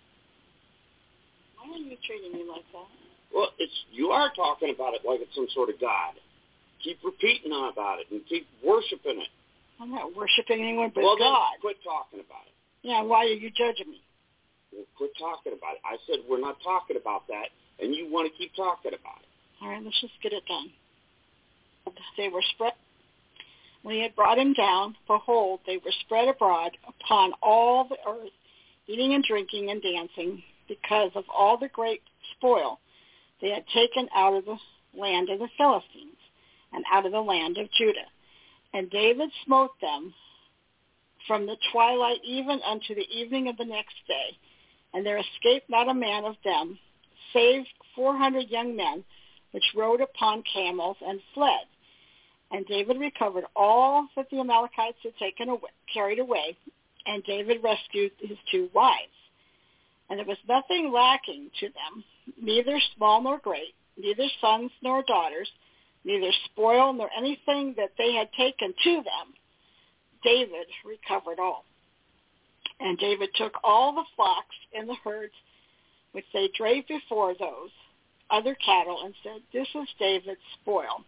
Why are you treating me like that? Well, it's you are talking about it like it's some sort of God. Keep repeating on about it and keep worshiping it. I'm not worshiping anyone but well, God. Then quit talking about it. Yeah, why are you judging me? Well, quit talking about it. I said we're not talking about that, and you want to keep talking about it. All right, let's just get it done. They were spread. When he had brought him down, behold, they were spread abroad upon all the earth, eating and drinking and dancing, because of all the great spoil they had taken out of the land of the Philistines and out of the land of Judah. And David smote them from the twilight even unto the evening of the next day, and there escaped not a man of them, save four hundred young men, which rode upon camels and fled. And David recovered all that the Amalekites had taken away, carried away, and David rescued his two wives. And there was nothing lacking to them, neither small nor great, neither sons nor daughters, neither spoil nor anything that they had taken to them. David recovered all. And David took all the flocks and the herds which they drave before those other cattle and said, this is David's spoil.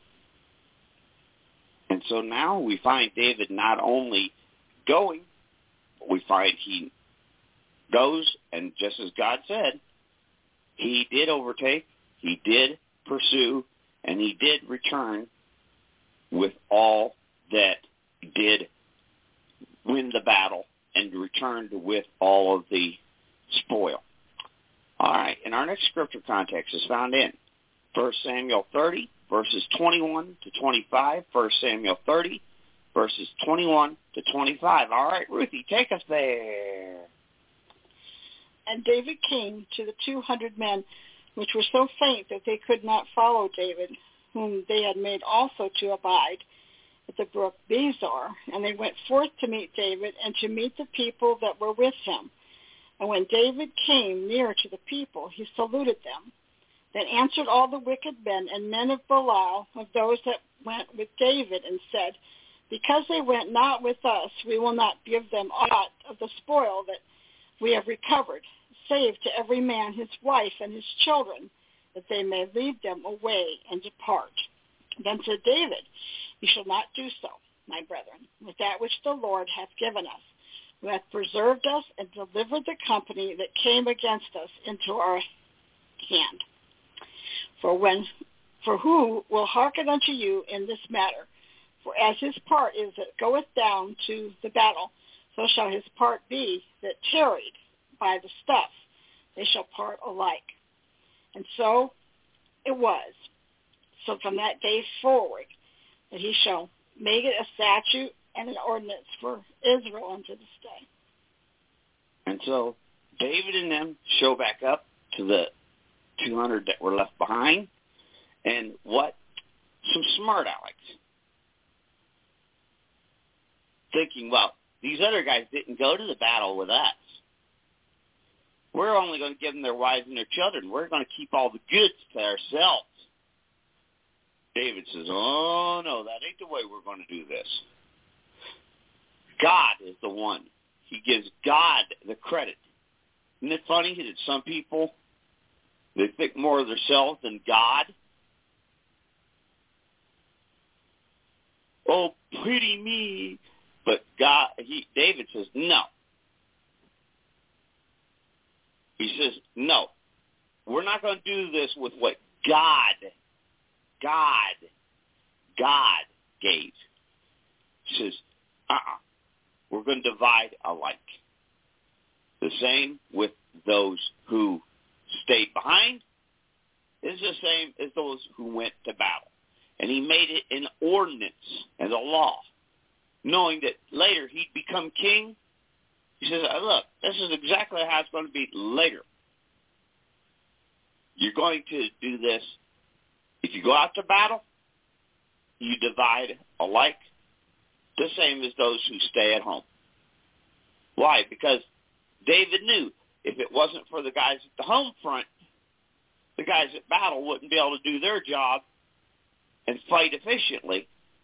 And so now we find David not only going, but we find he goes, and just as God said, he did overtake, he did pursue, and he did return with all that did win the battle and returned with all of the spoil. All right, and our next scripture context is found in First Samuel thirty, verses twenty-one to twenty-five. First Samuel thirty, verses twenty-one to twenty-five. All right, Ruthie, take us there. And David came to the two hundred men, which were so faint that they could not follow David, whom they had made also to abide at the brook Bezor. And they went forth to meet David and to meet the people that were with him. And when David came near to the people, he saluted them. Then answered all the wicked men and men of Belial, of those that went with David, and said, because they went not with us, we will not give them aught of the spoil that we have recovered, save to every man his wife and his children, that they may lead them away and depart. Then said David, you shall not do so, my brethren, with that which the Lord hath given us, who hath preserved us and delivered the company that came against us into our hand. For when, for who will hearken unto you in this matter? For as his part is that goeth down to the battle, so shall his part be that tarried by the stuff. They shall part alike. And so it was. So from that day forward, that he shall make it a statute and an ordinance for Israel unto this day. And so David and them show back up to the two hundred that were left behind. And what? Some smart Alex. Thinking, well, these other guys didn't go to the battle with us. We're only going to give them their wives and their children. We're going to keep all the goods to ourselves. David says, oh, no, that ain't the way we're going to do this. God is the one. He gives God the credit. Isn't it funny that some people, they think more of themselves than God? Oh, pity me. But God, he, David says, no. He says, no. We're not going to do this with what God, God, God gave. He says, uh-uh. We're going to divide alike. The same with those who stayed behind is the same as those who went to battle. And he made it an ordinance and a law, knowing that later he'd become king. He says, look, this is exactly how it's going to be later. You're going to do this. If you go out to battle, you divide alike, the same as those who stay at home. Why? Because David knew if it wasn't for the guys at the home front, the guys at battle wouldn't be able to do their job and fight efficiently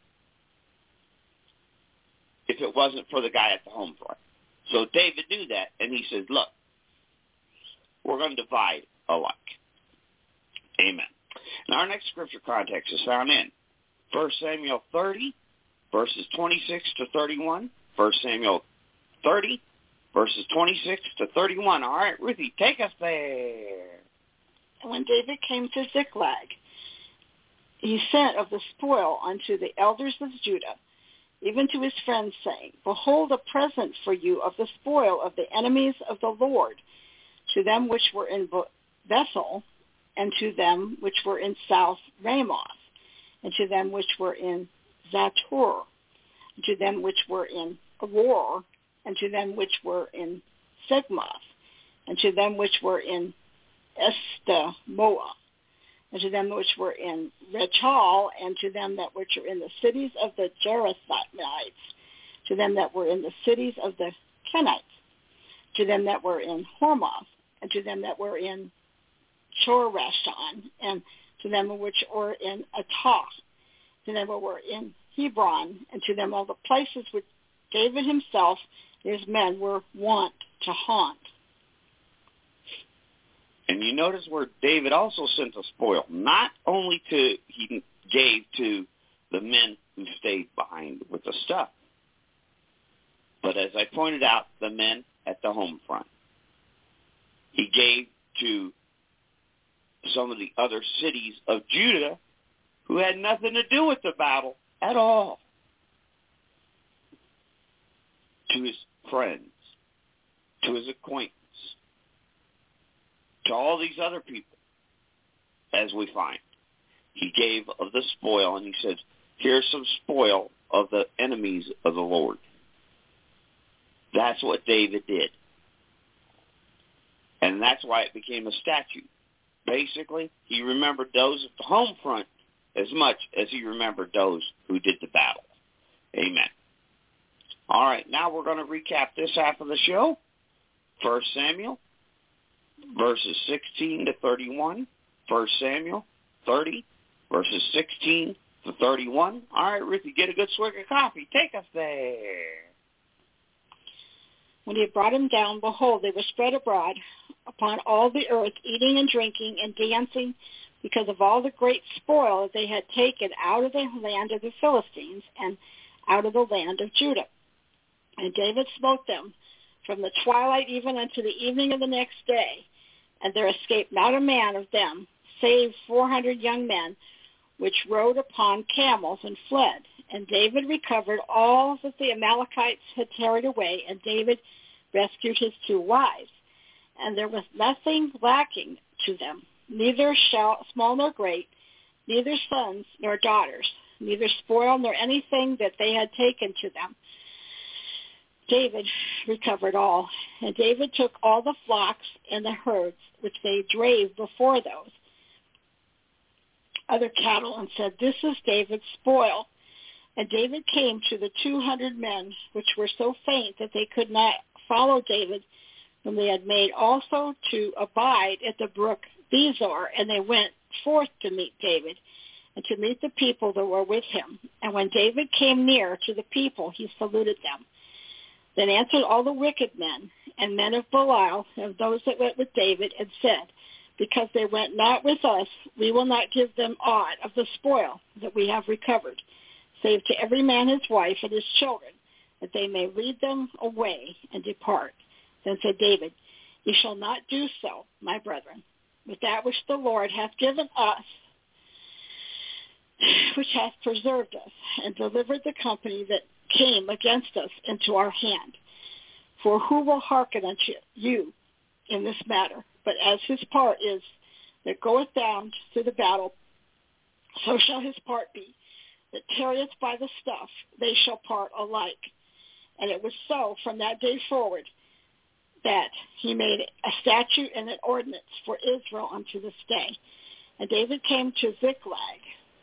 if it wasn't for the guy at the home front. So David knew that, and he says, look, we're going to divide alike. Amen. Now, our next scripture context is found in First Samuel thirty, verses twenty-six to thirty-one. First Samuel thirty, verses twenty-six to thirty-one. All right, Ruthie, take us there. And when David came to Ziklag, he sent of the spoil unto the elders of Judah, even to his friends, saying, behold, a present for you of the spoil of the enemies of the Lord, to them which were in Bethel, and to them which were in South Ramoth, and to them which were in Zator, and to them which were in Auror, and to them which were in Sigmoth, and to them which were in Estemoa, and to them which were in Rechal, and to them that which were in the cities of the Jerethites, to them that were in the cities of the Kenites, to them that were in Hormoth, and to them that were in Chorashon, and to them which were in Atah, to them that were in Hebron, and to them all the places which David himself and his men were wont to haunt. And you notice where David also sent the spoil, not only to, he gave to the men who stayed behind with the stuff, but as I pointed out, the men at the home front. He gave to some of the other cities of Judah who had nothing to do with the battle at all. To his friends, to his acquaintance, to all these other people, as we find. He gave of the spoil, and he says, here's some spoil of the enemies of the Lord. That's what David did. And that's why it became a statute. Basically, he remembered those at the home front as much as he remembered those who did the battle. Amen. All right, now we're going to recap this half of the show. First Samuel, verses sixteen to thirty-one. First Samuel thirty, verses sixteen to thirty-one. All right, Ruthie, get a good swig of coffee. Take us there. When he had brought him down, behold, they were spread abroad upon all the earth, eating and drinking and dancing, because of all the great spoil that they had taken out of the land of the Philistines and out of the land of Judah. And David smote them from the twilight even unto the evening of the next day, and there escaped not a man of them, save four hundred young men, which rode upon camels and fled. And David recovered all that the Amalekites had carried away, and David rescued his two wives. And there was nothing lacking to them, neither shall, small nor great, neither sons nor daughters, neither spoil nor anything that they had taken to them. David recovered all. And David took all the flocks and the herds which they drave before those other cattle, and said, this is David's spoil. And David came to the two hundred men, which were so faint that they could not follow David, whom they had made also to abide at the brook Bezor, and they went forth to meet David, and to meet the people that were with him. And when David came near to the people, he saluted them. Then answered all the wicked men and men of Belial, and those that went with David, and said, because they went not with us, we will not give them aught of the spoil that we have recovered, save to every man his wife and his children, that they may lead them away and depart. Then said David, ye shall not do so, my brethren, with that which the Lord hath given us, which hath preserved us, and delivered the company that came against us into our hand. For who will hearken unto you in this matter? But as his part is that goeth down to the battle, so shall his part be that tarrieth by the stuff, they shall part alike. And it was so from that day forward that he made a statute and an ordinance for Israel unto this day. And David came to Ziklag.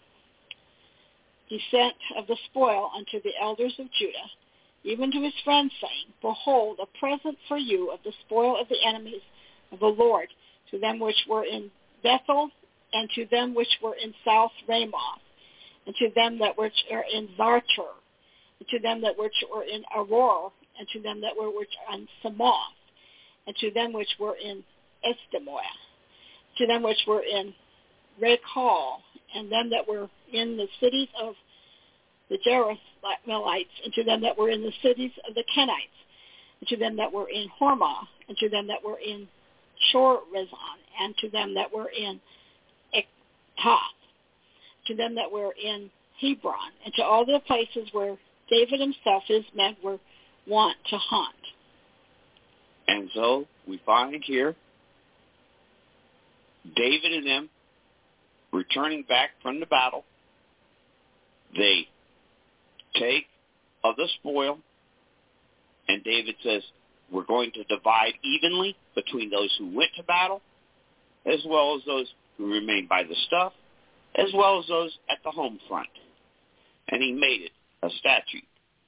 He sent of the spoil unto the elders of Judah, even to his friends, saying, behold, a present for you of the spoil of the enemies of the Lord, to them which were in Bethel, and to them which were in South Ramoth, and to them that which are in Zartur, and to them that which were in Aurora, and to them that were which are in Samoth, and to them which were in Estemoa, to them which were in Rechal, and them that were in the cities of the Jerahmeelites, and to them that were in the cities of the Kenites, and to them that were in Hormah, and to them that were in Shorazon, and to them that were in Ektath, to them that were in Hebron, and to all the places where David himself, his men, were wont to hunt. And so we find here David and them returning back from the battle. They take of the spoil, and David says, we're going to divide evenly between those who went to battle, as well as those who remained by the stuff, as well as those at the home front. And he made it a statute.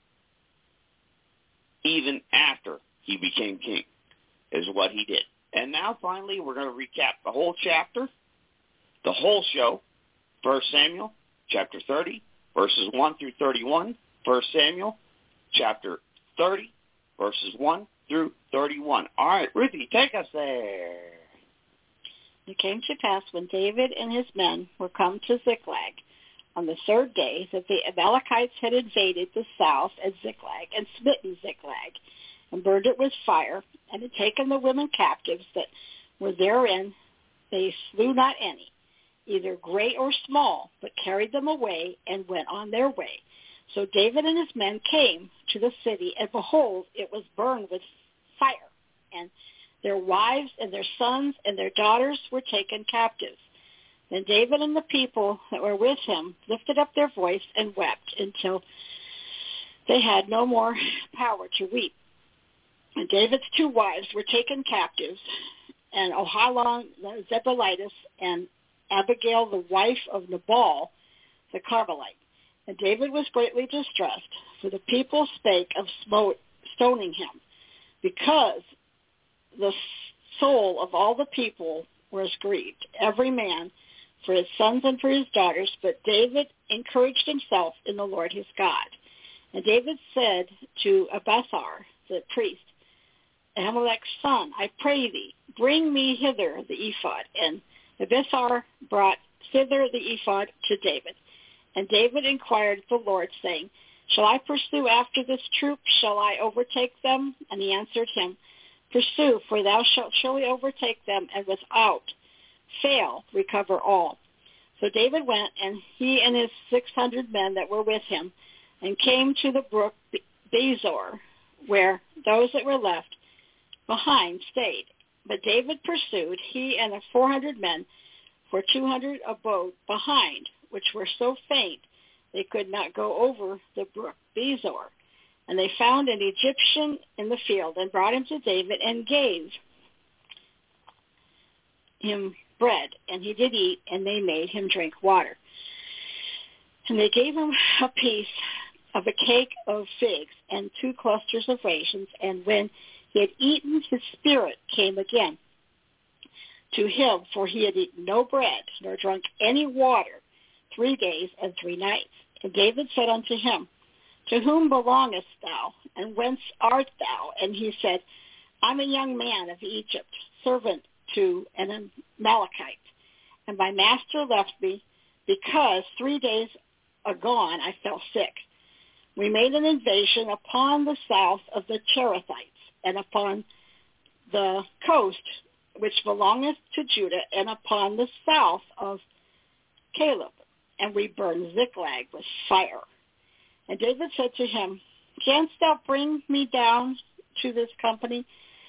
Even after he became king, is what he did. And now, finally, we're going to recap the whole chapter, the whole show, First Samuel, chapter thirty, verses one through thirty-one, First Samuel chapter thirty, verses one through thirty-one. All right, Ruthie, take us there. It came to pass when David and his men were come to Ziklag on the third day that the Amalekites had invaded the south at Ziklag and smitten Ziklag and burned it with fire and had taken the women captives that were therein. They slew not any, either great or small, but carried them away and went on their way. So David and his men came to the city, and behold, it was burned with fire, and their wives and their sons and their daughters were taken captives. Then David and the people that were with him lifted up their voice and wept until they had no more power to weep. And David's two wives were taken captives, and Oholibah the Zebulitess and Abigail the wife of Nabal the Carmelite. And David was greatly distressed, for the people spake of smote, stoning him, because the soul of all the people was grieved, every man for his sons and for his daughters. But David encouraged himself in the Lord his God. And David said to Abiathar the priest, Ahimelech's son, I pray thee, bring me hither the ephod. And Abiathar brought thither the ephod to David. And David inquired of the Lord, saying, Shall I pursue after this troop? Shall I overtake them? And he answered him, Pursue, for thou shalt surely overtake them, and without fail recover all. So David went, and he and his six hundred men that were with him, and came to the brook Bezor, where those that were left behind stayed. But David pursued, he and the four hundred men, for two hundred abode behind, which were so faint they could not go over the brook Bezor. And they found an Egyptian in the field and brought him to David and gave him bread, and he did eat, and they made him drink water. And they gave him a piece of a cake of figs and two clusters of raisins, and when he had eaten, his spirit came again to him, for he had eaten no bread, nor drunk any water, three days and three nights. And David said unto him, To whom belongest thou, and whence art thou? And he said, I'm a young man of Egypt, servant to an Amalekite. And my master left me, because three days agone I fell sick. We made an invasion upon the south of the Cherethites, and upon the coast which belongeth to Judah, and upon the south of Caleb, and we burned Ziklag with fire. And David said to him, Canst thou bring me down to this company?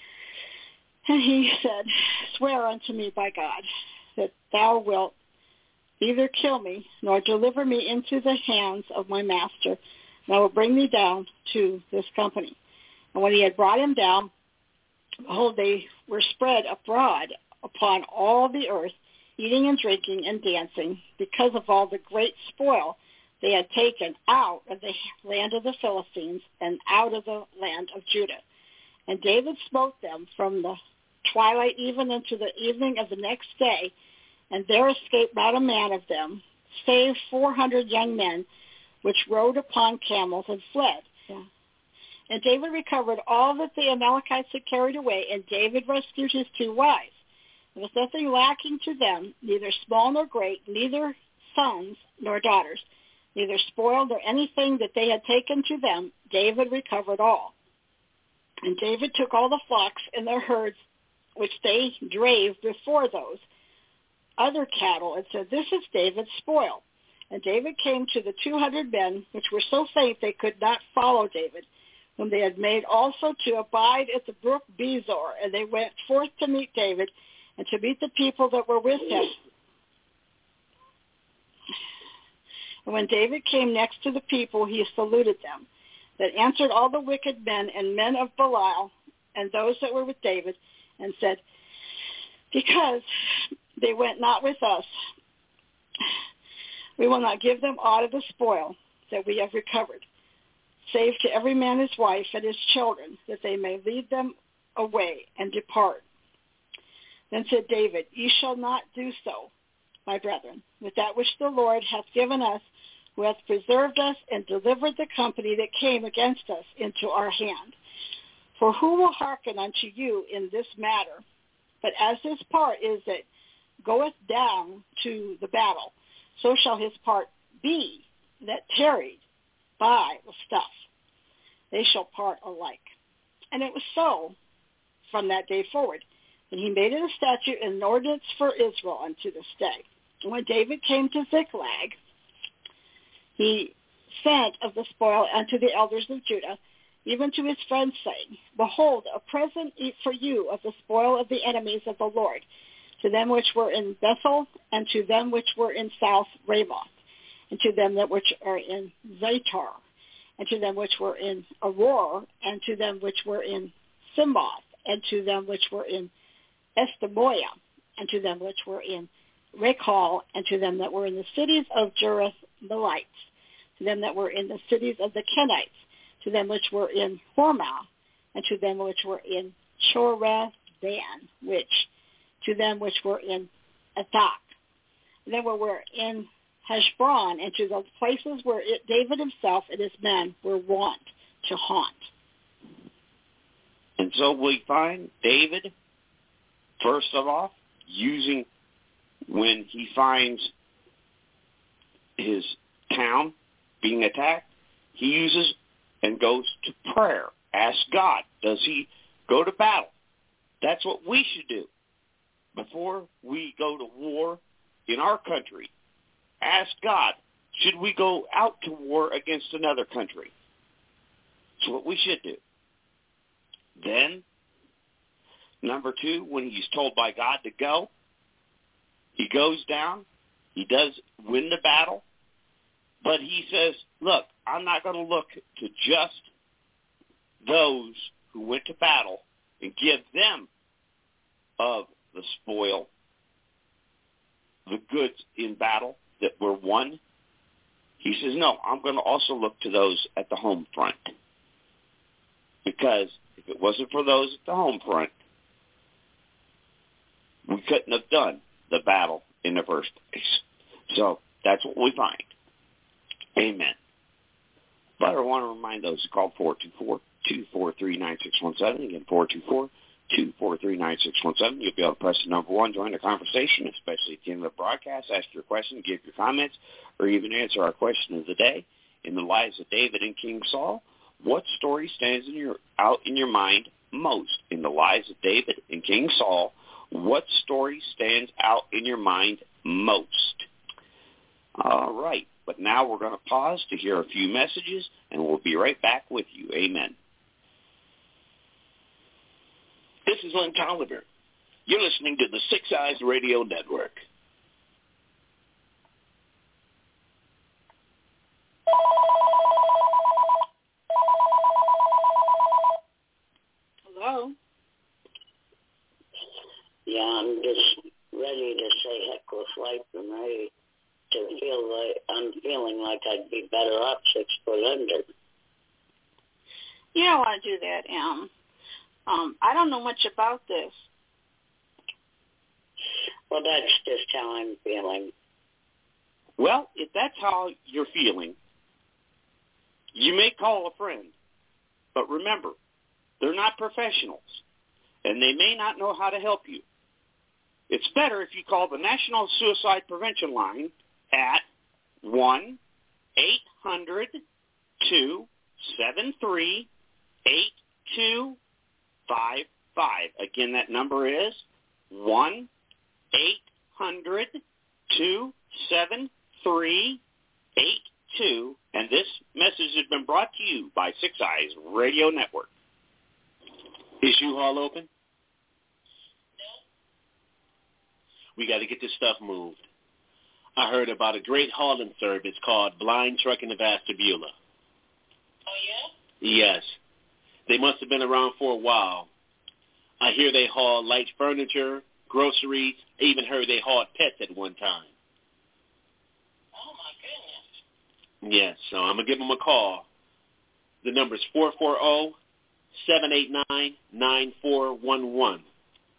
And he said, Swear unto me by God that thou wilt neither kill me nor deliver me into the hands of my master, and I will bring thee down to this company. And when he had brought him down, behold, they were spread abroad upon all the earth, eating and drinking and dancing, because of all the great spoil they had taken out of the land of the Philistines and out of the land of Judah. And David smote them from the twilight even unto the evening of the next day, and there escaped not a man of them, save four hundred young men, which rode upon camels and fled. Yeah. And David recovered all that the Amalekites had carried away, and David rescued his two wives. There was nothing lacking to them, neither small nor great, neither sons nor daughters, neither spoiled nor anything that they had taken to them. David recovered all. And David took all the flocks and their herds, which they drave before those other cattle, and said, This is David's spoil. And David came to the two hundred men, which were so faint they could not follow David, whom they had made also to abide at the brook Bezor. And they went forth to meet David, and to meet the people that were with him. And when David came next to the people, he saluted them. That answered all the wicked men and men of Belial, and those that were with David, and said, Because they went not with us, we will not give them aught of the spoil that we have recovered, save to every man his wife and his children, that they may lead them away and depart. Then said David, Ye shall not do so, my brethren, with that which the Lord hath given us, who hath preserved us and delivered the company that came against us into our hand. For who will hearken unto you in this matter? But as his part is that goeth down to the battle, so shall his part be that tarried by the stuff. They shall part alike. And it was so from that day forward. And he made it a statute and an ordinance for Israel unto this day. And when David came to Ziklag, he sent of the spoil unto the elders of Judah, even to his friends, saying, Behold, a present for you of the spoil of the enemies of the Lord, to them which were in Bethel, and to them which were in South Ramoth, and to them that which are in Zatar, and to them which were in Aurora, and to them which were in Simoth, and to them which were in Estemoia, and to them which were in Rechal, and to them that were in the cities of Jerahmeelites, to them that were in the cities of the Kenites, to them which were in Hormah, and to them which were in Chorah Dan, which to them which were in Athak, and then were in Heshbon, and to those places where it, David himself and his men were wont to haunt. And so we find David, first of all, using, when he finds his town being attacked, he uses and goes to prayer. Ask God, does he go to battle? That's what we should do. Before we go to war in our country, ask God, should we go out to war against another country? That's what we should do. Then, number two, when he's told by God to go, he goes down, he does win the battle, but he says, look, I'm not going to look to just those who went to battle and give them of the spoil, the goods in battle that were won. He says, no, I'm going to also look to those at the home front. Because if it wasn't for those at the home front, we couldn't have done the battle in the first place. So that's what we find. Amen. But I want to remind those who called four two four, two four three, nine six one seven. Again, four two four, two four three, nine six one seven. You'll be able to press the number one, join the conversation, especially at the end of the broadcast. Ask your question, give your comments, or even answer our question of the day. In the lives of David and King Saul, what story stands in your, out in your mind most? In the lives of David and King Saul, what story stands out in your mind most? All right. But now we're going to pause to hear a few messages, and we'll be right back with you. Amen. This is Len Tolliver. You're listening to the Six Eyes Radio Network. Hello? Yeah, I'm just ready to say heck with life and ready to feel like I'm feeling like I'd be better off six foot under. You don't want to do that, Em. Um, I don't know much about this. Well, that's just how I'm feeling. Well, if that's how you're feeling, you may call a friend. But remember, they're not professionals, and they may not know how to help you. It's better if you call the National Suicide Prevention Line at one eight hundred, two seven three, eight two five five. Again, that number is one eight hundred, two seven three, eight two. And this message has been brought to you by Six Eyes Radio Network. Is U-Haul open? No. We got to get this stuff moved. I heard about a great hauling service called Blind Trucking of Ashtabula. Oh, yeah? Yes. They must have been around for a while. I hear they haul light furniture, groceries. I even heard they hauled pets at one time. Oh, my goodness. Yes, so I'm going to give them a call. The number is four four zero, seven eight nine, nine four one one.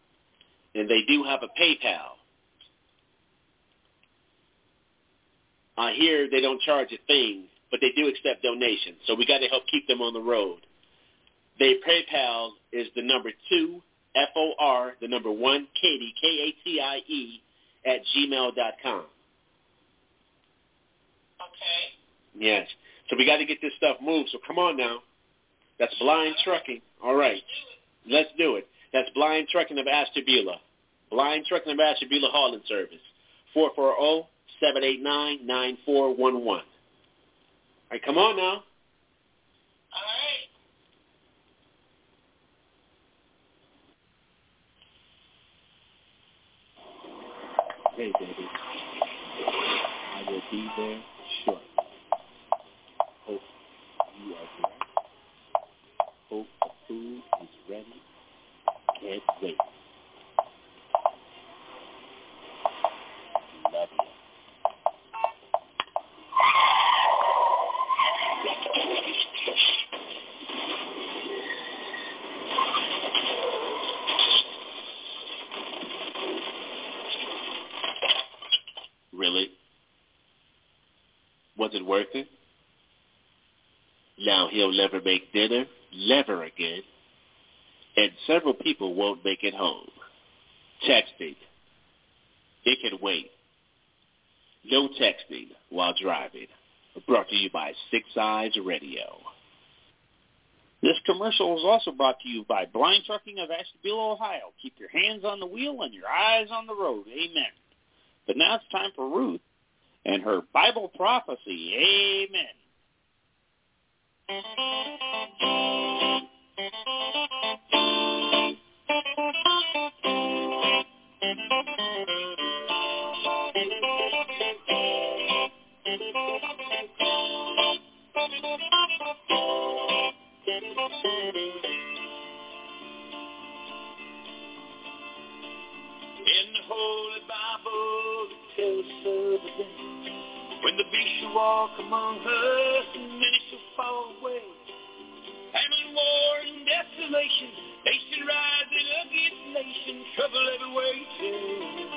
And they do have a PayPal. Uh, here they don't charge a thing, but they do accept donations. So we got to help keep them on the road. Their PayPal is the number two, F O R, the number one, Katie, K A T I E, at gmail dot com. Okay. Yes. So we got to get this stuff moved. So come on now. That's Blind Trucking. All right. Let's do it. That's Blind Trucking of Ashtabula. Blind Trucking of Ashtabula Hauling Service. four four zero, seven eight nine, nine four one one. All right, come on now. All right. Hey, baby. I will be there shortly. Hope you are ready. Hope the food is ready. Can't wait. Love you. Really? Was it worth it? Now he'll never make dinner, never again. And several people won't make it home. Texting. It can wait. No texting while driving. Brought to you by Six Eyes Radio. This commercial is also brought to you by Blind Trucking of Ashtabula, Ohio. Keep your hands on the wheel and your eyes on the road. Amen. But now it's time for Ruth and her Bible prophecy. Amen. In the Holy Bible, it tells us of a day when the beast shall walk among us, and many shall fall away. Famine, war, and desolation, nation rising against nation, trouble everywhere you turn.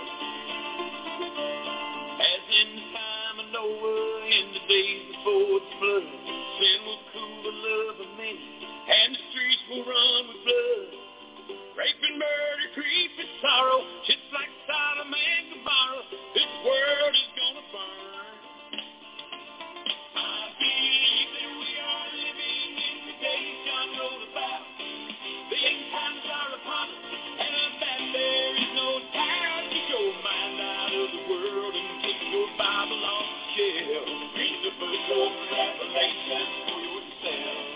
As in the time of Noah, in the days before the flood, sin will cool the love of many, and the streets will run with blood. Rape and murder, grief and sorrow, just like Sodom and Gomorrah, this world is gonna burn. I believe that we are living in the days John wrote about. The end times are upon us, and of that there is no doubt. Get your mind out of the world and take your Bible off the shelf. Read the book of Revelation for yourself.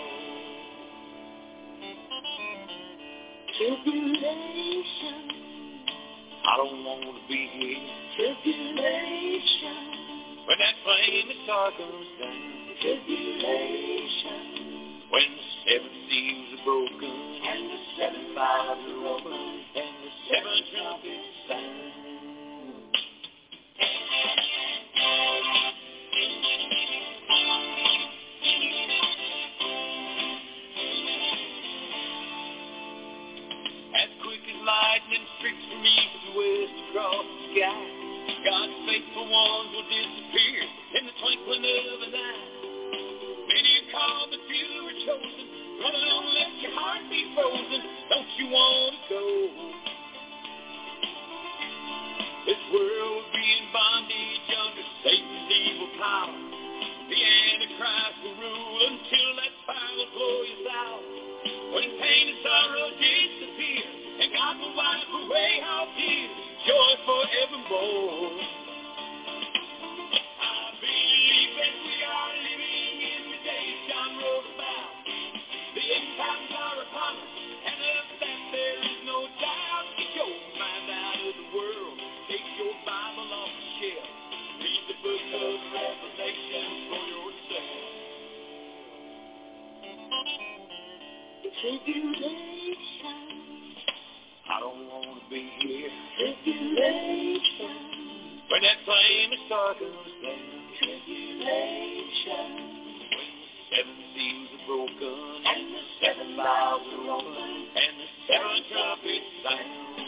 Tribulation. I don't want to be here. Tribulation. When that famous star comes down. Tribulation. When the seven seals are broken. And the seven vials are open. And the seven trumpets sound. As quick as lightning streaks from east to west across the sky, God's faithful ones will disappear in the twinkling of an eye. Many are called, but few are chosen. Brother, don't let your heart be frozen. Don't you want to go? This world will be in bondage under Satan's evil power. The Antichrist will rule until that fire will blow us out. When pain and sorrow disappear, and God will wipe away all tears, joy forevermore. I believe that we are living in the days John wrote about. The end times are upon us, and of that there is no doubt. Get your mind out of the world, take your Bible off the shelf, read the book of Revelation for yourself. Tribulation. I don't want to be here. Tribulation. When that famous star comes down. Tribulation. When the seven seals are broken. And the seven vials are open. And the seven trumpets sound.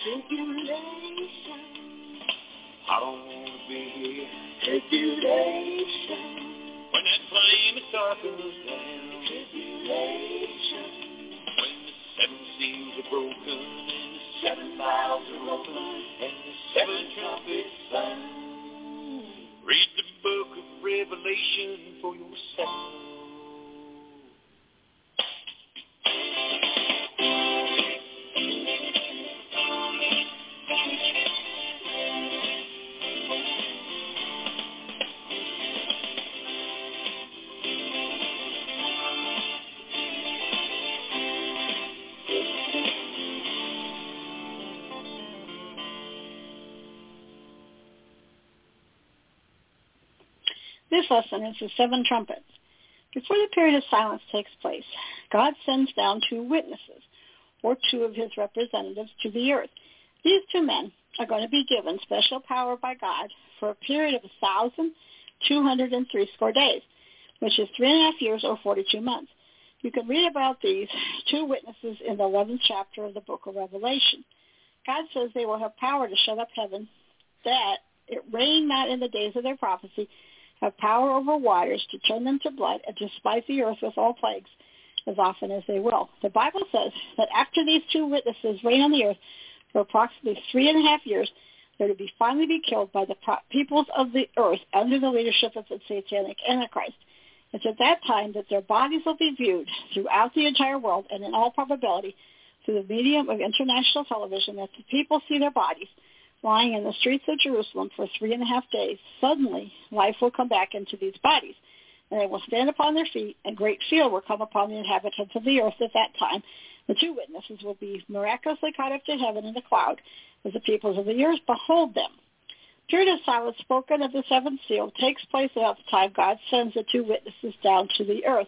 Tribulation. I don't want to be here. Tribulation. When that flame of darkness down. Tribulation. When the seven seals are broken and the seven vials are open and the seven trumpets sound. Read the book of Revelation for yourself. This lesson is the seven trumpets. Before the period of silence takes place, God sends down two witnesses, or two of his representatives, to the earth. These two men are going to be given special power by God for a period of one thousand two hundred three score days, which is three and a half years or forty-two months. You can read about these two witnesses in the eleventh chapter of the book of Revelation. God says they will have power to shut up heaven, that it rain not in the days of their prophecy, have power over waters to turn them to blood, and to smite the earth with all plagues as often as they will. The Bible says that after these two witnesses reign on the earth for approximately three and a half years, they're to be finally be killed by the pro- peoples of the earth under the leadership of the satanic Antichrist. It's at that time that their bodies will be viewed throughout the entire world, and in all probability through the medium of international television, that the people see their bodies lying in the streets of Jerusalem for three and a half days. Suddenly, life will come back into these bodies, and they will stand upon their feet, and great fear will come upon the inhabitants of the earth at that time. The two witnesses will be miraculously caught up to heaven in a cloud, as the peoples of the earth behold them. Period of silence spoken of the seventh seal takes place about the time God sends the two witnesses down to the earth.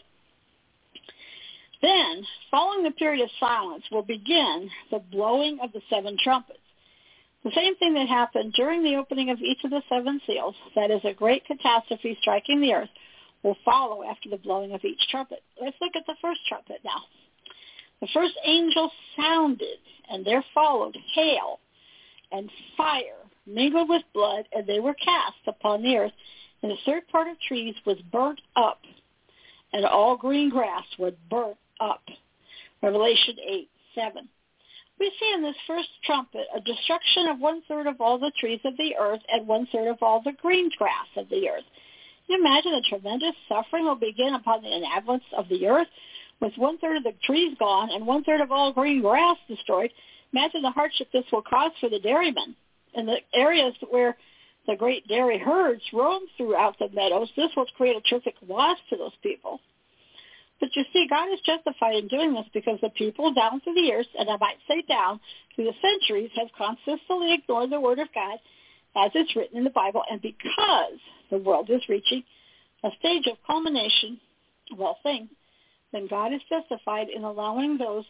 Then, following the period of silence, will begin the blowing of the seven trumpets. The same thing that happened during the opening of each of the seven seals, that is a great catastrophe striking the earth, will follow after the blowing of each trumpet. Let's look at the first trumpet now. The first angel sounded, and there followed hail and fire mingled with blood, and they were cast upon the earth, and the third part of trees was burnt up, and all green grass was burnt up. Revelation eight seven. We see in this first trumpet a destruction of one-third of all the trees of the earth and one-third of all the green grass of the earth. Can you imagine the tremendous suffering will begin upon the inhabitants of the earth with one-third of the trees gone and one-third of all green grass destroyed? Imagine the hardship this will cause for the dairymen. In the areas where the great dairy herds roam throughout the meadows, this will create a terrific loss to those people. But you see, God is justified in doing this because the people down through the years, and I might say down through the centuries, have consistently ignored the Word of God as it's written in the Bible, and because the world is reaching a stage of culmination of all things, then God is justified in allowing those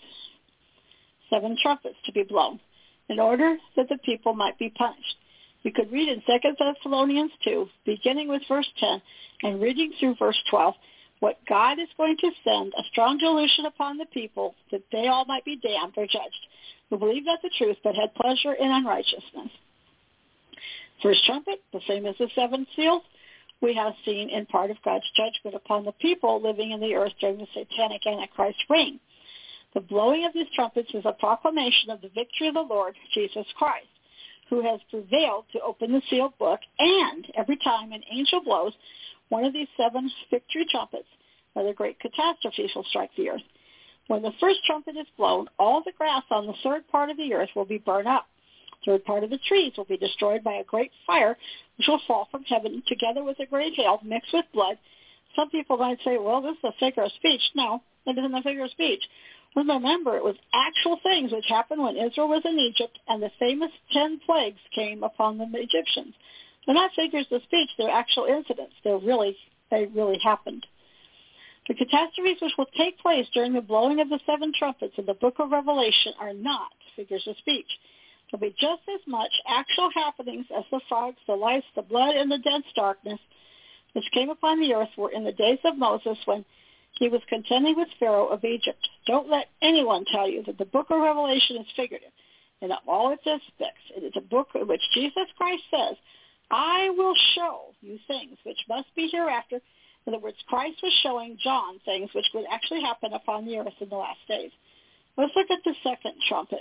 seven trumpets to be blown in order that the people might be punished. You could read in Second Thessalonians two, beginning with verse ten and reading through verse twelve, what God is going to send, a strong delusion upon the people, that they all might be damned or judged, who believed not the truth, but had pleasure in unrighteousness. First trumpet, the same as the seventh seal, we have seen in part of God's judgment upon the people living in the earth during the satanic Antichrist reign. The blowing of these trumpets is a proclamation of the victory of the Lord Jesus Christ, who has prevailed to open the sealed book, and every time an angel blows one of these seven victory trumpets, another great catastrophe will strike the earth. When the first trumpet is blown, all the grass on the third part of the earth will be burned up. The third part of the trees will be destroyed by a great fire, which will fall from heaven together with a great hail mixed with blood. Some people might say, well, this is a figure of speech. No, it isn't a figure of speech. Remember, it was actual things which happened when Israel was in Egypt, and the famous ten plagues came upon the Egyptians. They're not figures of speech. They're actual incidents. They're really, they really happened. The catastrophes which will take place during the blowing of the seven trumpets in the book of Revelation are not figures of speech. There'll be just as much actual happenings as the frogs, the lice, the blood, and the dense darkness which came upon the earth were in the days of Moses when he was contending with Pharaoh of Egypt. Don't let anyone tell you that the book of Revelation is figurative. in all its aspects. It is a book in which Jesus Christ says, I will show you things which must be hereafter. In other words, Christ was showing John things which would actually happen upon the earth in the last days. Let's look at the second trumpet.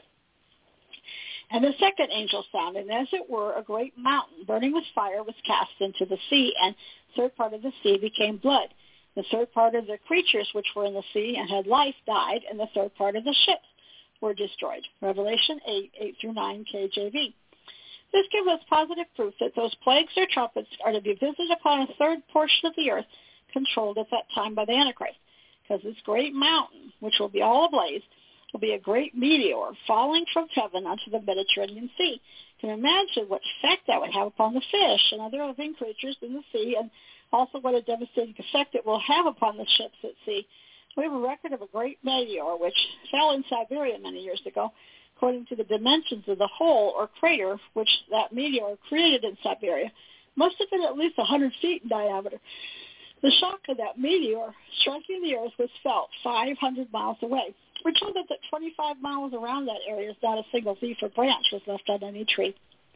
And the second angel sounded, and as it were, a great mountain burning with fire was cast into the sea, and the third part of the sea became blood. The third part of the creatures which were in the sea and had life died, and the third part of the ships were destroyed. Revelation eight, eight through nine, K J V. This gives us positive proof that those plagues or trumpets are to be visited upon a third portion of the earth controlled at that time by the Antichrist, because this great mountain, which will be all ablaze, will be a great meteor falling from heaven onto the Mediterranean Sea. You can imagine what effect that would have upon the fish and other living creatures in the sea, and also what a devastating effect it will have upon the ships at sea. We have a record of a great meteor which fell in Siberia many years ago. According to the dimensions of the hole or crater which that meteor created in Siberia, must have been at least one hundred feet in diameter. The shock of that meteor striking the earth was felt five hundred miles away. We're told that twenty-five miles around that area is not a single leaf or branch was left on any tree.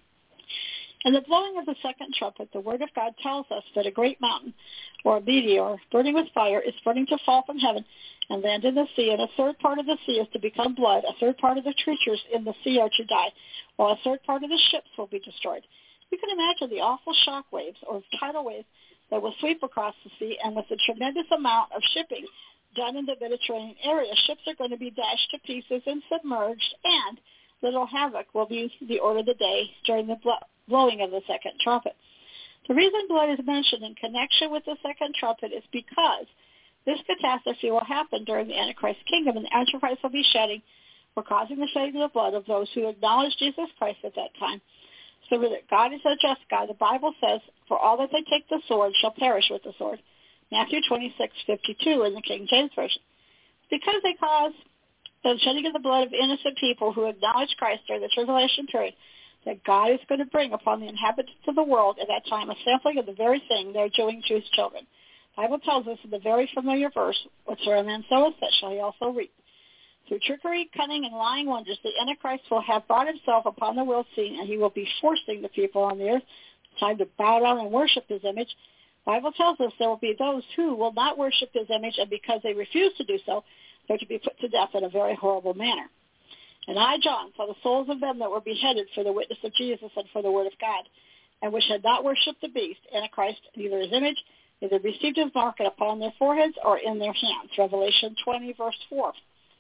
In the blowing of the second trumpet, the Word of God tells us that a great mountain, or a meteor, burning with fire, is burning to fall from heaven and land in the sea, and a third part of the sea is to become blood, a third part of the creatures in the sea are to die, while a third part of the ships will be destroyed. You can imagine the awful shock waves, or tidal waves, that will sweep across the sea, and with the tremendous amount of shipping done in the Mediterranean area, ships are going to be dashed to pieces and submerged, and little havoc will be the order of the day during the blowing of the second trumpet. The reason blood is mentioned in connection with the second trumpet is because this catastrophe will happen during the Antichrist kingdom, and the Antichrist will be shedding or causing the shedding of the blood of those who acknowledge Jesus Christ at that time. So that God is a just God. The Bible says, for all that they take the sword shall perish with the sword. Matthew twenty-six fifty-two in the King James Version. Because they cause the shedding of the blood of innocent people who acknowledge Christ during the tribulation period, that God is going to bring upon the inhabitants of the world at that time a sampling of the very thing they're doing to his children. The Bible tells us in the very familiar verse, whatsoever a man soweth, that shall he also reap. Through trickery, cunning, and lying wonders, the Antichrist will have brought himself upon the world scene, and he will be forcing the people on the earth time to bow down and worship his image. The Bible tells us there will be those who will not worship his image, and because they refuse to do so, they're to be put to death in a very horrible manner. And I, John, saw the souls of them that were beheaded for the witness of Jesus and for the word of God, and which had not worshipped the beast, Antichrist, neither his image, neither received his mark upon their foreheads or in their hands. Revelation twenty, verse four.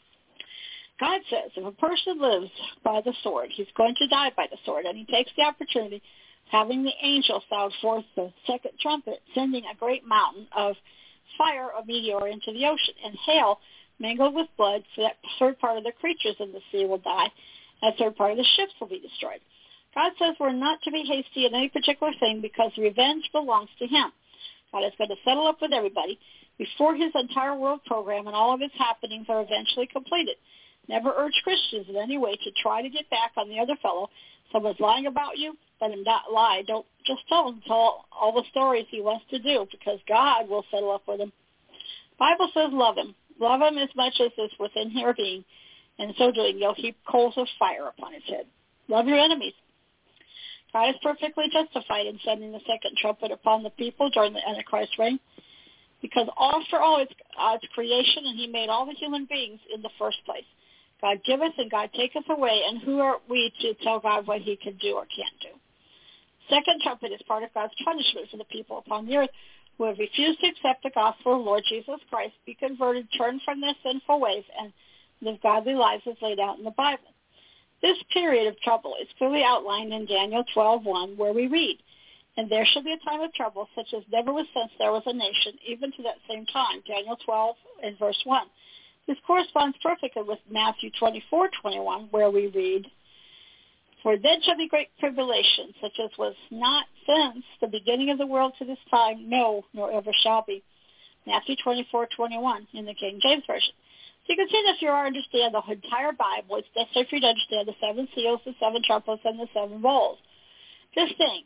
God says if a person lives by the sword, he's going to die by the sword, and he takes the opportunity, having the angel sound forth the second trumpet, sending a great mountain of fire, a meteor, into the ocean, and hail mingled with blood, so that third part of the creatures in the sea will die, and a third part of the ships will be destroyed. God says we're not to be hasty in any particular thing because revenge belongs to him. God is going to settle up with everybody before his entire world program and all of its happenings are eventually completed. Never urge Christians in any way to try to get back on the other fellow. Someone's lying about you, let him not lie. Don't just tell him tell all the stories he wants to do, because God will settle up with him. The Bible says love him. Love him as much as is within your being. And so doing, you'll heap coals of fire upon his head. Love your enemies. God is perfectly justified in sending the second trumpet upon the people during the Antichrist reign, because after all, it's God's creation, and he made all the human beings in the first place. God giveth and God taketh away, and who are we to tell God what he can do or can't do? Second trumpet is part of God's punishment for the people upon the earth who have refused to accept the gospel of Lord Jesus Christ, be converted, turn from their sinful ways, and live godly lives as laid out in the Bible. This period of trouble is clearly outlined in Daniel twelve one, where we read, and there shall be a time of trouble such as never was since there was a nation, even to that same time, Daniel twelve and verse one. This corresponds perfectly with Matthew twenty-four twenty-one, where we read, for then shall be great tribulation, such as was not since the beginning of the world to this time, no, nor ever shall be. Matthew twenty-four twenty-one in the King James Version. So you can see that if you understand the entire Bible, it's necessary for you to understand the seven seals, the seven trumpets, and the seven bowls. Just think,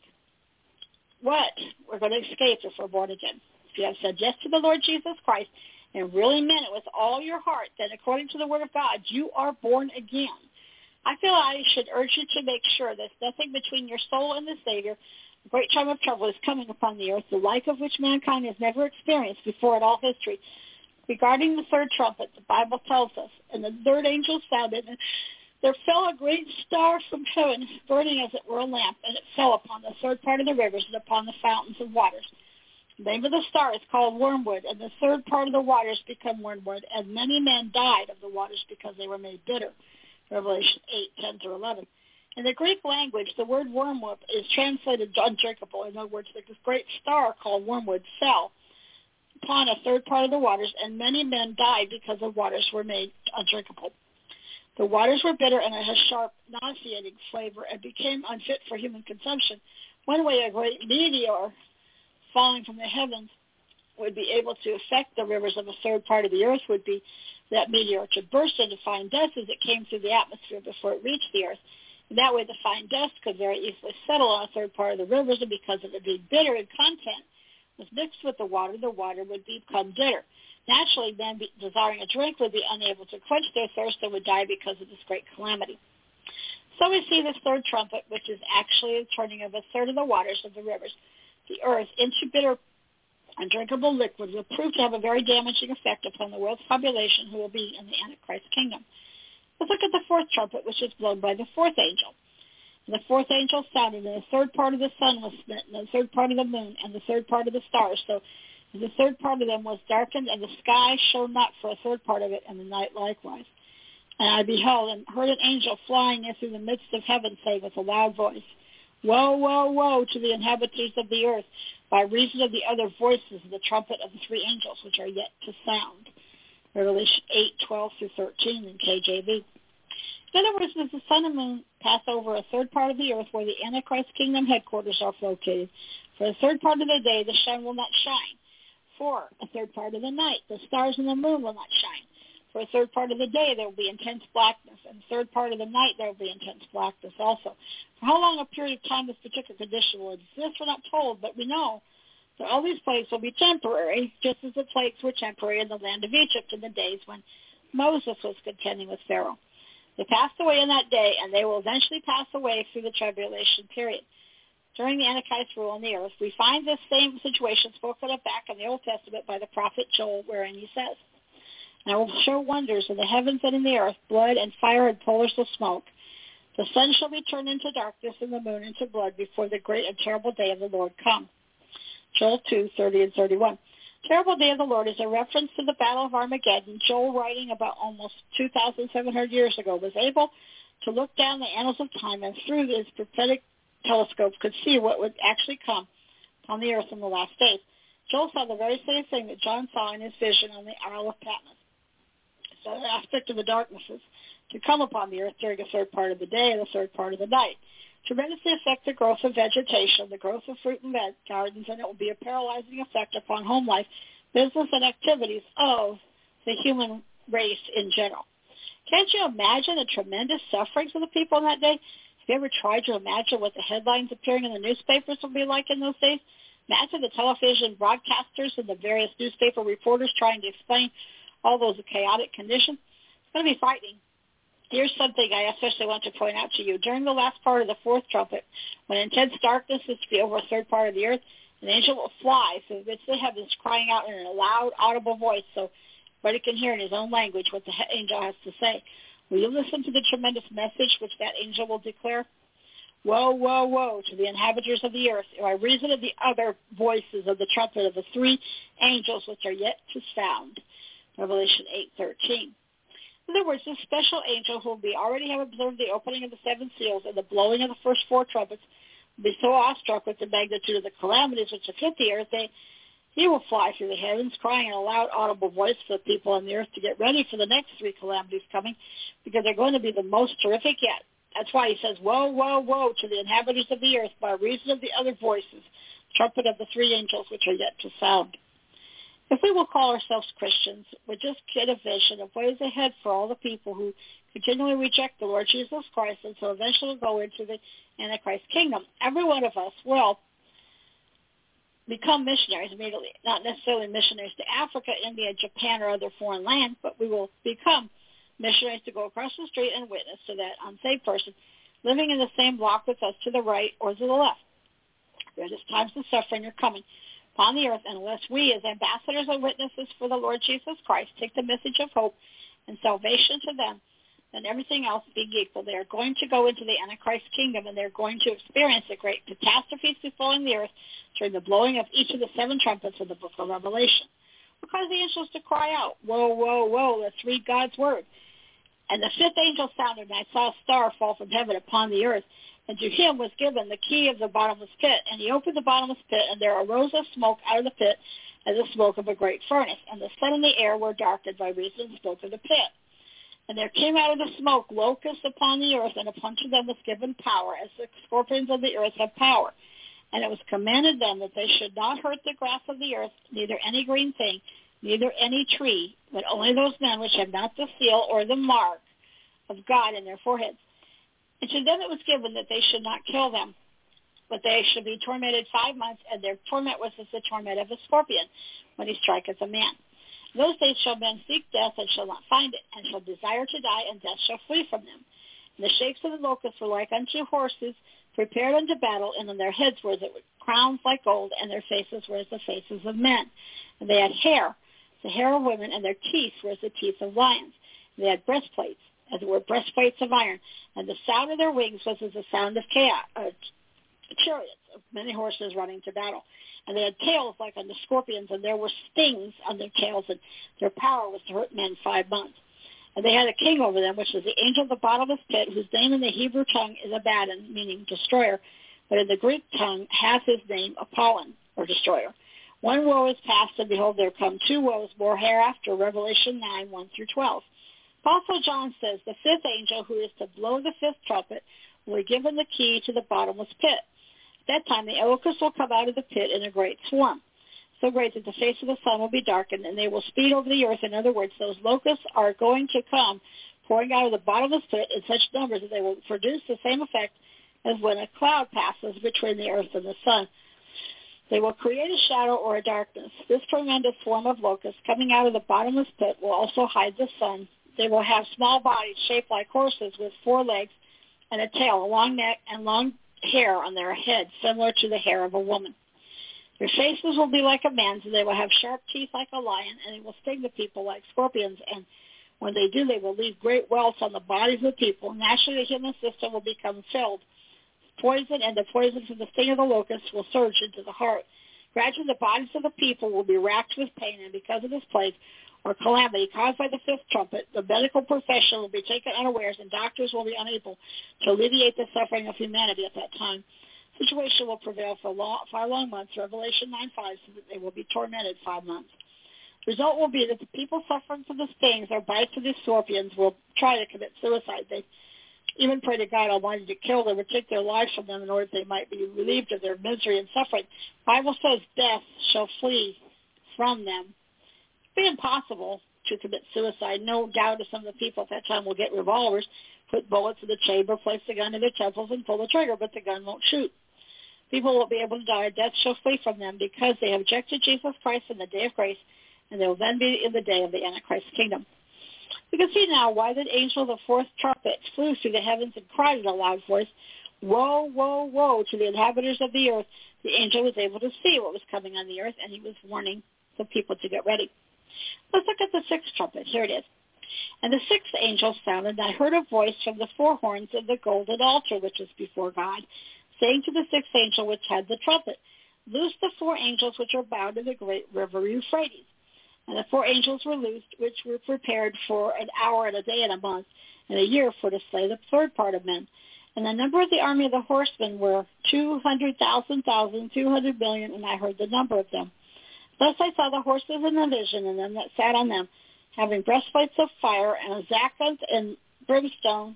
what we're going to escape if we're born again. If you have said yes to the Lord Jesus Christ and really meant it with all your heart, then according to the Word of God, you are born again. I feel I should urge you to make sure there's nothing between your soul and the Savior. A great time of trouble is coming upon the earth, the like of which mankind has never experienced before in all history. Regarding the third trumpet, the Bible tells us, and the third angel sounded, and there fell a great star from heaven, burning as it were a lamp, and it fell upon the third part of the rivers and upon the fountains of waters. The name of the star is called Wormwood, and the third part of the waters become wormwood, and many men died of the waters because they were made bitter. Revelation eight, ten through eleven. In the Greek language, the word wormwood is translated undrinkable. In other words, this great star called Wormwood fell upon a third part of the waters, and many men died because the waters were made undrinkable. The waters were bitter and had a sharp, nauseating flavor and became unfit for human consumption. One way a great meteor falling from the heavens would be able to affect the rivers of a third part of the earth would be that meteor to burst into fine dust as it came through the atmosphere before it reached the earth. And that way the fine dust could very easily settle on a third part of the rivers, and because of it being bitter in content, was mixed with the water, the water would become bitter. Naturally, men desiring a drink would be unable to quench their thirst and would die because of this great calamity. So we see this third trumpet, which is actually the turning of a third of the waters of the rivers, the earth, into bitter, undrinkable liquid, will prove to have a very damaging effect upon the world's population who will be in the Antichrist kingdom. Let's look at the fourth trumpet, which is blown by the fourth angel. And the fourth angel sounded, and the third part of the sun was smitten, and the third part of the moon, and the third part of the stars. So the third part of them was darkened, and the sky shone not for a third part of it, and the night likewise. And I beheld and heard an angel flying in through the midst of heaven, say with a loud voice, Woe, woe, woe to the inhabitants of the earth, by reason of the other voices of the trumpet of the three angels, which are yet to sound. Revelation eight, twelve through thirteen in K J V. In other words, as the sun and moon pass over a third part of the earth where the Antichrist kingdom headquarters are located, for a third part of the day the sun will not shine. For a third part of the night the stars and the moon will not shine. For a third part of the day there will be intense blackness, and a third part of the night there will be intense blackness also. For how long a period of time this particular condition will exist, we're not told, but we know that all these plagues will be temporary, just as the plagues were temporary in the land of Egypt in the days when Moses was contending with Pharaoh. They passed away in that day, and they will eventually pass away through the tribulation period. During the Antichrist rule on the earth, we find this same situation spoken of back in the Old Testament by the prophet Joel, wherein he says, And I will show wonders in the heavens and in the earth, blood and fire and pillars of smoke. The sun shall be turned into darkness and the moon into blood before the great and terrible day of the Lord come. Joel two, thirty and thirty-one. Terrible day of the Lord is a reference to the Battle of Armageddon. Joel, writing about almost two thousand seven hundred years ago, was able to look down the annals of time and through his prophetic telescope could see what would actually come upon the earth in the last days. Joel saw the very same thing that John saw in his vision on the Isle of Patmos. So the aspect of the darknesses to come upon the earth during a third part of the day and a third part of the night. Tremendously affect the growth of vegetation, the growth of fruit and veg gardens, and it will be a paralyzing effect upon home life, business, and activities of the human race in general. Can't you imagine the tremendous sufferings of the people in that day? Have you ever tried to imagine what the headlines appearing in the newspapers will be like in those days? Imagine the television broadcasters and the various newspaper reporters trying to explain all those chaotic conditions. It's going to be frightening. Here's something I especially want to point out to you. During the last part of the fourth trumpet, when intense darkness is to be over a third part of the earth, an angel will fly through the midst of the heavens, crying out in a loud, audible voice so everybody can hear in his own language what the angel has to say. Will you listen to the tremendous message which that angel will declare? Woe, woe, woe to the inhabitants of the earth, by reason of the other voices of the trumpet of the three angels which are yet to sound. Revelation eight thirteen. In other words, this special angel who will be already have observed the opening of the seven seals and the blowing of the first four trumpets will be so awestruck with the magnitude of the calamities which have hit the earth, they, he will fly through the heavens, crying in a loud, audible voice for the people on the earth to get ready for the next three calamities coming, because they're going to be the most terrific yet. That's why he says, Woe, woe, woe to the inhabitants of the earth by reason of the other voices, trumpet of the three angels which are yet to sound. If we will call ourselves Christians, we just get a vision of ways ahead for all the people who continually reject the Lord Jesus Christ and so eventually will go into the Antichrist kingdom. Every one of us will become missionaries immediately, not necessarily missionaries to Africa, India, Japan, or other foreign lands, but we will become missionaries to go across the street and witness to that unsaved person living in the same block with us to the right or to the left. There is times of suffering are coming upon the earth, and unless we, as ambassadors and witnesses for the Lord Jesus Christ, take the message of hope and salvation to them, then everything else being equal, they are going to go into the Antichrist kingdom, and they're going to experience the great catastrophes befalling the earth during the blowing of each of the seven trumpets of the book of Revelation. Will cause the angels to cry out, "Woe, woe, woe, let's read God's word." And the fifth angel sounded, and I saw a star fall from heaven upon the earth, and to him was given the key of the bottomless pit. And he opened the bottomless pit, and there arose a smoke out of the pit as the smoke of a great furnace. And the sun and the air were darkened by reason of the smoke of the pit. And there came out of the smoke locusts upon the earth, and upon to them was given power, as the scorpions of the earth have power. And it was commanded them that they should not hurt the grass of the earth, neither any green thing, neither any tree, but only those men which have not the seal or the mark of God in their foreheads. And to them it was given that they should not kill them, but they should be tormented five months, and their torment was as the torment of a scorpion when he striketh a man. In those days shall men seek death, and shall not find it, and shall desire to die, and death shall flee from them. And the shapes of the locusts were like unto horses prepared unto battle, and on their heads were the crowns like gold, and their faces were as the faces of men. And they had hair, the hair of women, and their teeth were as the teeth of lions. And they had breastplates, as it were breastplates of iron, and the sound of their wings was as the sound of chaos, uh, chariots of many horses running to battle. And they had tails like unto scorpions, and there were stings on their tails, and their power was to hurt men five months. And they had a king over them, which was the angel of the bottomless pit, whose name in the Hebrew tongue is Abaddon, meaning destroyer, but in the Greek tongue hath his name Apollyon, or destroyer. One woe is past, and behold, there come two woes more hereafter, Revelation nine, one through twelve. Also John says, the fifth angel, who is to blow the fifth trumpet, will be given the key to the bottomless pit. At that time the locusts will come out of the pit in a great swarm, so great that the face of the sun will be darkened, and they will speed over the earth. In other words, those locusts are going to come pouring out of the bottomless pit in such numbers that they will produce the same effect as when a cloud passes between the earth and the sun. They will create a shadow or a darkness. This tremendous swarm of locusts coming out of the bottomless pit will also hide the sun. They will have small bodies shaped like horses with four legs and a tail, a long neck, and long hair on their head, similar to the hair of a woman. Their faces will be like a man's, and they will have sharp teeth like a lion, and they will sting the people like scorpions. And when they do, they will leave great welts on the bodies of the people. Naturally, the human system will become filled with poison, and the poison from the sting of the locusts will surge into the heart. Gradually, the bodies of the people will be racked with pain, and because of this plague or calamity caused by the fifth trumpet, the medical profession will be taken unawares, and doctors will be unable to alleviate the suffering of humanity at that time. The situation will prevail for long, five long months, Revelation nine five, so that they will be tormented five months. The result will be that the people suffering from the stings or bites of these scorpions will try to commit suicide. They even pray to God Almighty to kill them or take their lives from them in order that they might be relieved of their misery and suffering. The Bible says death shall flee from them. It'd be impossible to commit suicide. No doubt that some of the people at that time will get revolvers, put bullets in the chamber, place the gun in their temples, and pull the trigger, but the gun won't shoot. People will be able to die. Death shall flee from them because they have rejected Jesus Christ in the day of grace, and they will then be in the day of the Antichrist kingdom. We can see now why the angel of the fourth trumpet flew through the heavens and cried in a loud voice, "Woe, woe, woe to the inhabitants of the earth." The angel was able to see what was coming on the earth, and he was warning the people to get ready. Let's look at the sixth trumpet. Here it is. And the sixth angel sounded, and I heard a voice from the four horns of the golden altar, which is before God, saying to the sixth angel which had the trumpet, "Loose the four angels which are bound in the great river Euphrates." And the four angels were loosed, which were prepared for an hour and a day and a month and a year for to slay the third part of men. And the number of the army of the horsemen were two hundred thousand, thousand, two hundred million, and I heard the number of them. Thus I saw the horses in the vision, and them that sat on them, having breastplates of fire, and zaccant and brimstone.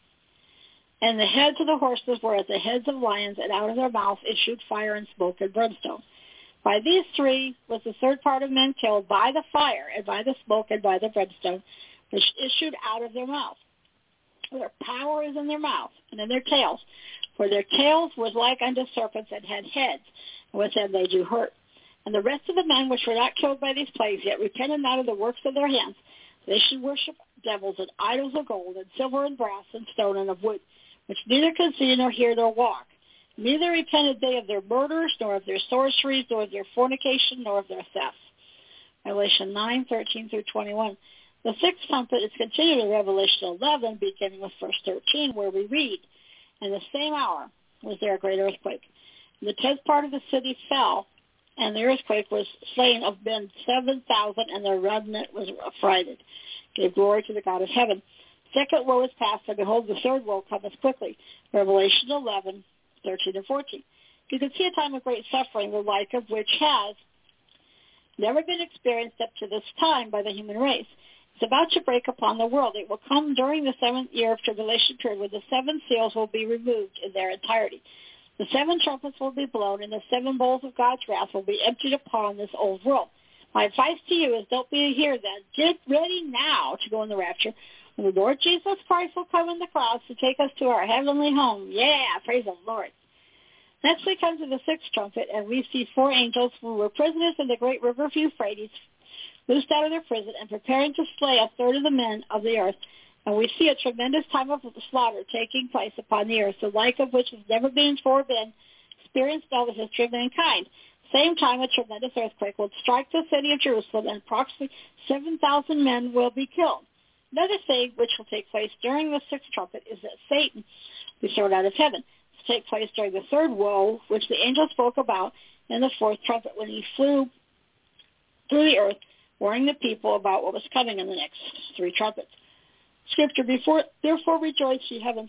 And the heads of the horses were as the heads of lions, and out of their mouth issued fire and smoke and brimstone. By these three was the third part of men killed, by the fire, and by the smoke, and by the brimstone, which issued out of their mouth. Their power is in their mouth, and in their tails. For their tails was like unto serpents, and had heads, and with them they do hurt. And the rest of the men which were not killed by these plagues, yet repented not of the works of their hands, they should worship devils and idols of gold and silver and brass and stone and of wood, which neither can see nor hear nor walk. Neither repented they of their murders, nor of their sorceries, nor of their fornication, nor of their thefts. Revelation nine, thirteen through twenty-one. The sixth trumpet is continued in Revelation eleven, beginning with verse thirteen, where we read, "In the same hour was there a great earthquake. And the tenth part of the city fell, and the earthquake was slain of men seven thousand, and their remnant was affrighted. Gave glory to the God of heaven. Second woe is past, and behold, the third woe cometh quickly." Revelation eleven, thirteen and fourteen. You can see a time of great suffering, the like of which has never been experienced up to this time by the human race. It's about to break upon the world. It will come during the seventh year of tribulation period, when the seven seals will be removed in their entirety. The seven trumpets will be blown, and the seven bowls of God's wrath will be emptied upon this old world. My advice to you is don't be here then. Get ready now to go in the rapture, when the Lord Jesus Christ will come in the clouds to take us to our heavenly home. Yeah, praise the Lord. Next we come to the sixth trumpet, and we see four angels who were prisoners in the great river of Euphrates, loosed out of their prison and preparing to slay a third of the men of the earth. And we see a tremendous time of slaughter taking place upon the earth, the like of which has never been before been experienced in all the history of mankind. Same time, a tremendous earthquake will strike the city of Jerusalem, and approximately seven thousand men will be killed. Another thing which will take place during the sixth trumpet is that Satan will be thrown out of heaven. This will take place during the third woe, which the angel spoke about in the fourth trumpet, when he flew through the earth, warning the people about what was coming in the next three trumpets. Scripture, before, therefore rejoice, ye heavens,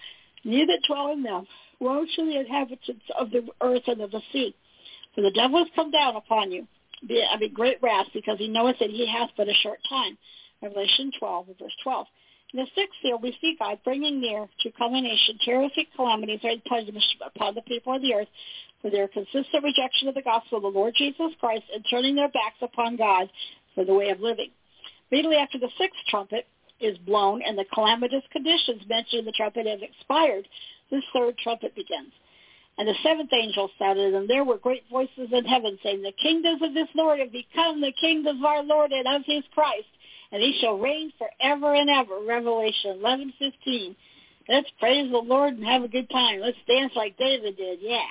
ye that dwell in them. Woe to the inhabitants of the earth and of the sea. For the devil has come down upon you, be, I mean, great wrath, because he knoweth that he hath but a short time. Revelation twelve, verse twelve. In the sixth seal, we see God bringing near to culmination terrific calamities and punishments upon the people of the earth for their consistent rejection of the gospel of the Lord Jesus Christ and turning their backs upon God for the way of living. Immediately after the sixth trumpet is blown and the calamitous conditions mentioned in the trumpet have expired, this third trumpet begins. And the seventh angel sounded, and there were great voices in heaven saying, "The kingdoms of this Lord have become the kingdoms of our Lord and of his Christ, and he shall reign forever and ever." Revelation eleven fifteen. Let's praise the Lord and have a good time. Let's dance like David did, yeah.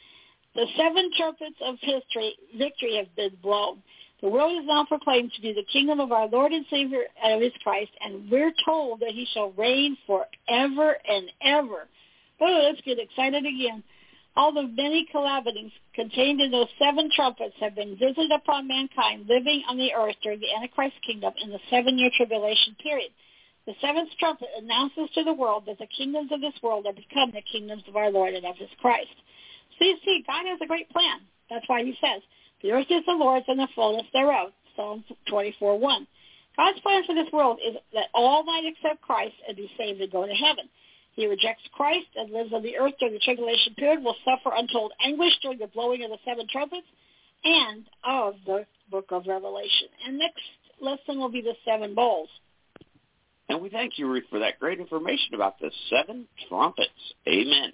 The seven trumpets of history, victory have been blown. The world is now proclaimed to be the kingdom of our Lord and Savior and of his Christ, and we're told that he shall reign forever and ever. Oh, let's get excited again. All the many calamities contained in those seven trumpets have been visited upon mankind living on the earth during the Antichrist kingdom in the seven-year tribulation period. The seventh trumpet announces to the world that the kingdoms of this world are become the kingdoms of our Lord and of his Christ. So you see, God has a great plan. That's why he says, "The earth is the Lord's and the fullness thereof." Psalm twenty-four one. God's plan for this world is that all might accept Christ and be saved and go to heaven. He rejects Christ and lives on the earth during the tribulation period, will suffer untold anguish during the blowing of the seven trumpets and of the book of Revelation. And next lesson will be the seven bowls. And we thank you, Ruth, for that great information about the seven trumpets. Amen.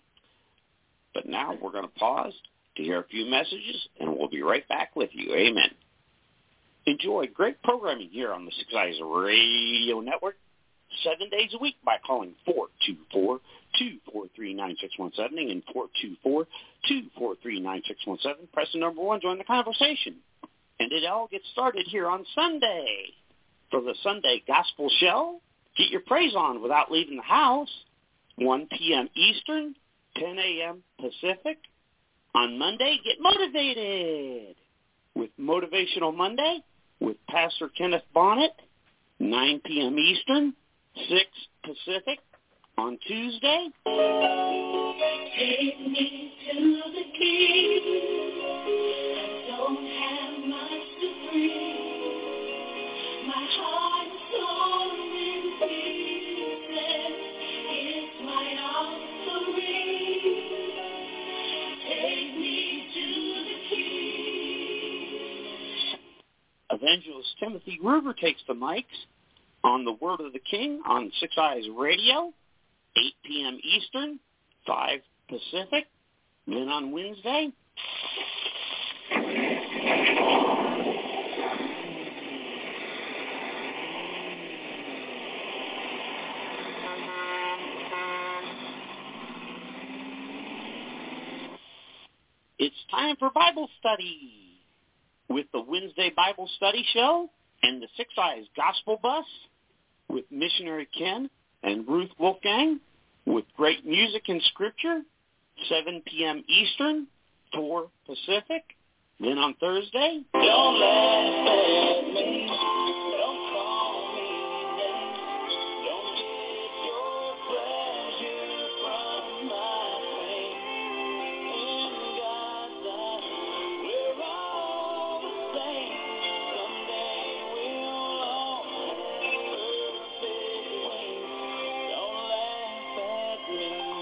But now we're going to pause to hear a few messages, and we'll be right back with you. Amen. Enjoy great programming here on the Six Eyes Radio Network, seven days a week by calling four two four, two four three, nine six one seven and four two four, two four three, nine six one seven. Press the number one, join the conversation. And it all gets started here on Sunday. For the Sunday Gospel Show, get your praise on without leaving the house. one p.m. Eastern, ten a.m. Pacific. On Monday, get motivated with Motivational Monday with Pastor Kenneth Bonnet, nine p.m. Eastern, six Pacific. On Tuesday, take me to the King. I don't have much to bring. My heart is torn in pieces. It's my offering. Take me to the King. Evangelist Timothy Ruger takes the mics on the Word of the King on Six Eyes Radio, eight p.m. Eastern, five Pacific. Then on Wednesday, It's time for Bible study with the Wednesday Bible Study Show and the Six Eyes Gospel Bus with Missionary Ken and Ruth Wolfgang with great music and scripture, seven p.m. Eastern, four Pacific. Then on Thursday, don't laugh at me, don't call me names, don't get your pleasure from my pain. In God's eyes, we're all the same. Someday we'll all have perfect wings. Don't laugh at me.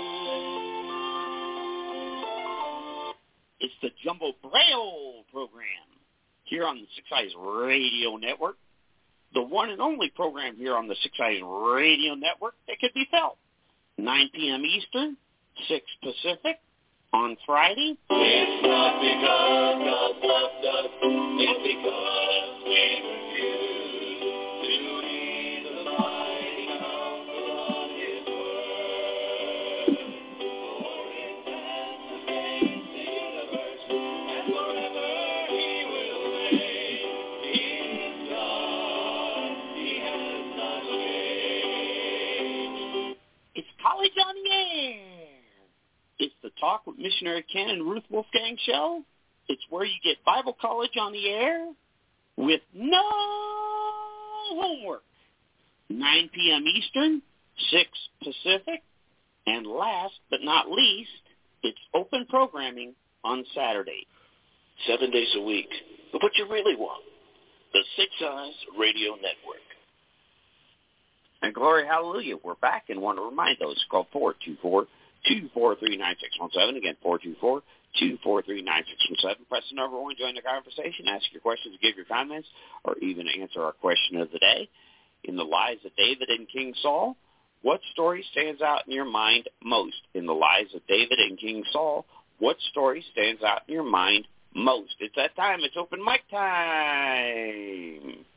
it's the Jumbo Braille program here on the Six Eyes Radio Network, the one and only program here on the Six Eyes Radio Network that can be felt nine p.m. Eastern, six Pacific, on Friday. It's not because God loved us, it's because we refused to heed the mighty counsel of His word. For it has sustained the universe, and forever He will reign. He is God, He has not changed. It's College on the Air. It's the Talk with Missionary Ken and Ruth Wolfgang show. It's where you get Bible college on the air with no homework. nine p.m. Eastern, six Pacific. And last but not least, it's open programming on Saturday. Seven days a week. But what you really want, the Six Eyes Radio Network. And glory, hallelujah, we're back and want to remind those. Call four two four, two four three, nine six one seven. Again, four two four, two four three, nine six one seven. Press the number one, join the conversation, ask your questions, give your comments, or even answer our question of the day. In the lives of David and King Saul, what story stands out in your mind most? In the lives of David and King Saul, what story stands out in your mind most? It's that time. It's open mic time.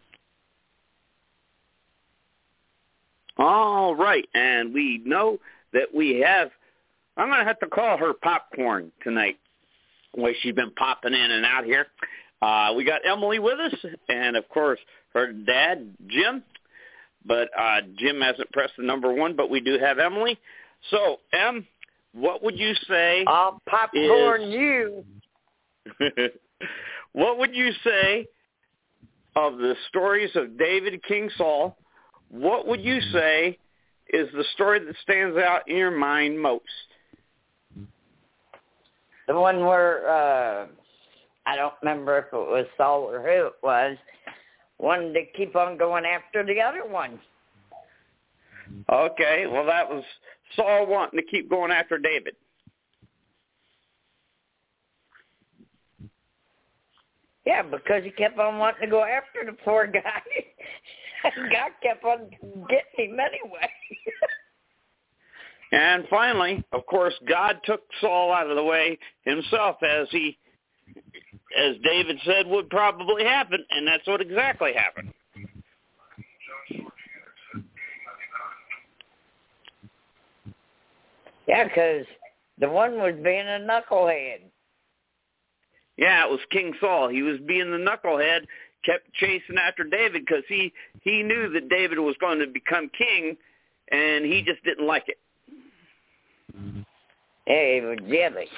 All right, and we know that we have, I'm going to have to call her Popcorn tonight, the way she's been popping in and out here. Uh, we got Emily with us, and, of course, her dad, Jim. But uh, Jim hasn't pressed the number one, but we do have Emily. So, Em, what would you say I'll popcorn is, you. What would you say of the stories of David and King Saul? What would you say is the story that stands out in your mind most? The one where, uh, I don't remember if it was Saul or who it was, wanted to keep on going after the other one. Okay, well, that was Saul wanting to keep going after David. Yeah, because he kept on wanting to go after the poor guy. God kept on getting him anyway. And finally, of course, God took Saul out of the way himself, as he, as David said would probably happen, and that's what exactly happened. Yeah, because the one was being a knucklehead. Yeah, it was King Saul. He was being the knucklehead, kept chasing after David because he, he knew that David was going to become king, and he just didn't like it. Yeah, he was jealous.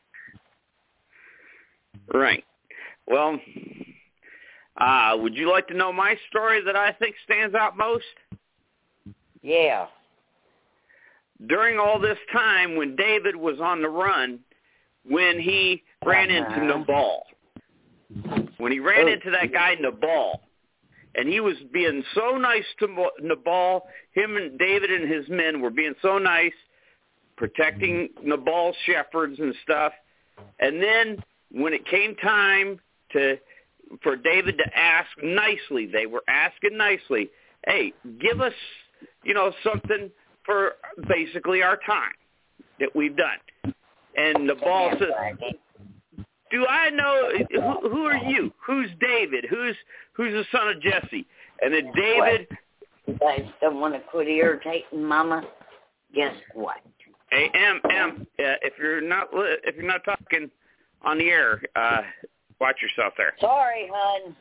Right. Well, uh, would you like to know my story that I think stands out most? Yeah. During all this time when David was on the run, when he ran uh-huh. into Nabal, when he ran oh. into that guy Nabal, and he was being so nice to Nabal, him and David and his men were being so nice, protecting Nabal's shepherds and stuff, and then when it came time to for David to ask nicely, they were asking nicely, hey, give us, you know, something for basically our time that we've done. And Nabal says, do I know, who, who are you? Who's David? Who's who's the son of Jesse? And then David... What? You guys don't want to quit irritating Mama? Guess what? Hey, Em, Em, uh, if you're not if you're not talking on the air. Uh, watch yourself there. Sorry, hon.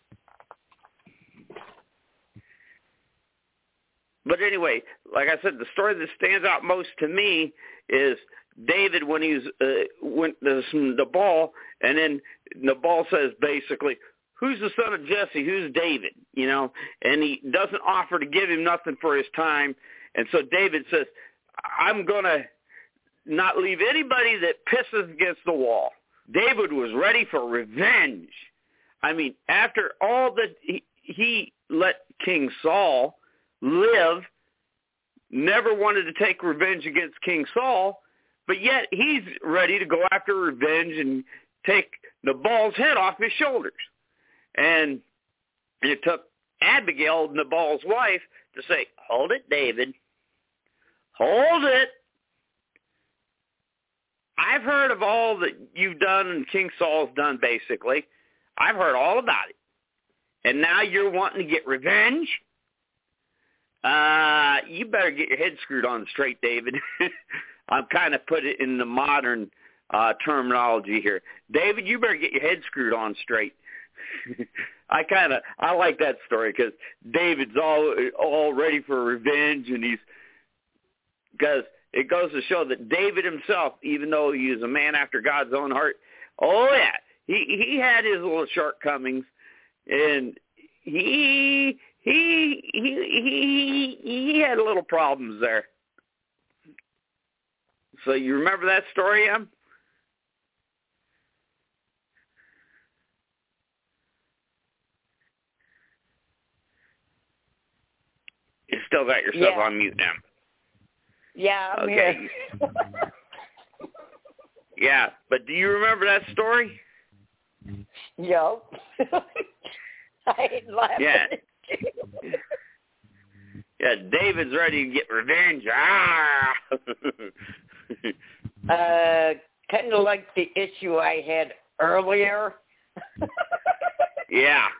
But anyway, like I said, the story that stands out most to me is David when he's uh, when the Nabal, and then Nabal says basically, "Who's the son of Jesse? Who's David?" You know, and he doesn't offer to give him nothing for his time, and so David says, "I'm gonna not leave anybody that pisses against the wall." David was ready for revenge. I mean, after all that he, he let King Saul live, never wanted to take revenge against King Saul, but yet he's ready to go after revenge and take Nabal's head off his shoulders. And it took Abigail, Nabal's wife, to say, "Hold it, David. Hold it. I've heard of all that you've done and King Saul's done, basically. I've heard all about it. And now you're wanting to get revenge? Uh, you better get your head screwed on straight, David." I'm kind of put it in the modern uh, terminology here. David, you better get your head screwed on straight. I kind of, I like that story because David's all, all ready for revenge, and he's, because it goes to show that David himself, even though he is a man after God's own heart, oh yeah, he, he had his little shortcomings, and he, he, he, he, he had little problems there. So you remember that story, Em? You still got yourself yeah. on mute, Em. Yeah, I'm okay. here. Yeah, but do you remember that story? Yo. I ain't laughing. Yeah. Yeah, David's ready to get revenge. Ah! uh, kind of like the issue I had earlier. Yeah.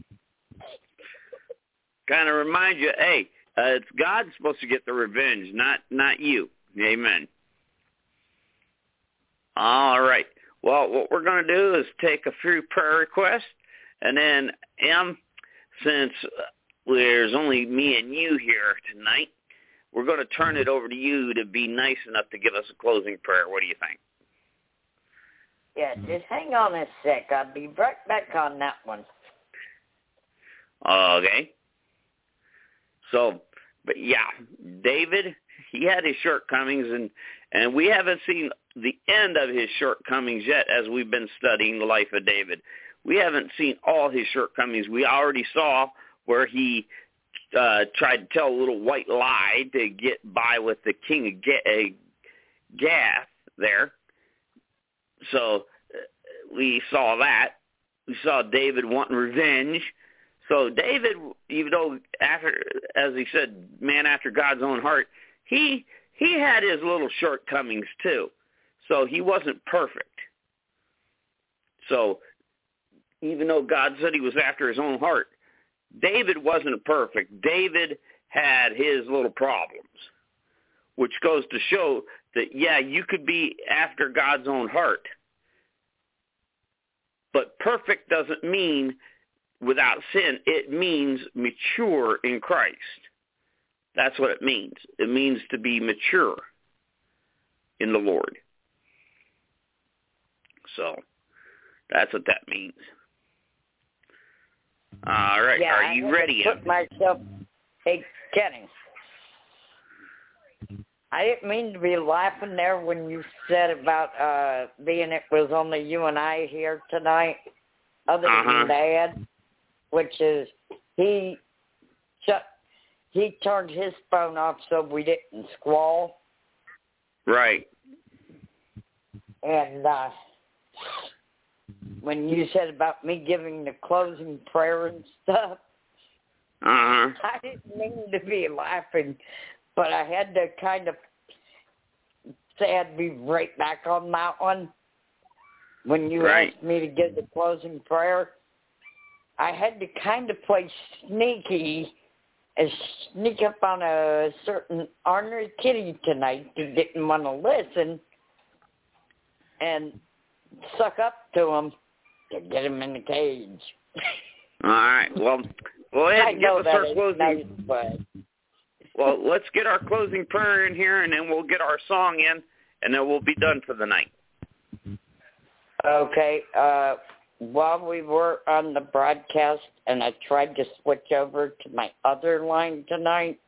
Kind of remind you, hey, uh, it's God supposed to get the revenge, not not you. Amen. All right. Well, what we're going to do is take a few prayer requests, and then, Em, since there's only me and you here tonight, we're going to turn it over to you to be nice enough to give us a closing prayer. What do you think? Yeah, just hang on a sec. I'll be right back on that one. Okay. So, but yeah, David, he had his shortcomings, and, and we haven't seen the end of his shortcomings yet as we've been studying the life of David. We haven't seen all his shortcomings. We already saw where he uh, tried to tell a little white lie to get by with the king of Ga- Gath there. So uh, we saw that. We saw David wanting revenge. So David, even though, after, as he said, man after God's own heart, he he had his little shortcomings too. So he wasn't perfect. So even though God said he was after his own heart, David wasn't perfect. David had his little problems, which goes to show that, yeah, you could be after God's own heart. But perfect doesn't mean without sin. It means mature in Christ. That's what it means. It means to be mature in the Lord. So that's what that means. All right. Yeah, Are you I ready? Put myself, hey, Kenny. I didn't mean to be laughing there when you said about uh, being it was only you and I here tonight, other uh-huh. than Dad, which is he shut, he turned his phone off so we didn't squall. Right. And uh, when you said about me giving the closing prayer and stuff, uh-huh. I didn't mean to be laughing, but I had to kind of say I'd be right back on that one. When you right. asked me to give the closing prayer, I had to kind of play sneaky and sneak up on a certain ornery kitty tonight who didn't want to listen. And suck up to them to get them in the cage. All right. Well, go ahead and give us our closing. Nice, but... Well, let's get our closing prayer in here, and then we'll get our song in, and then we'll be done for the night. Okay. Uh, while we were on the broadcast, and I tried to switch over to my other line tonight,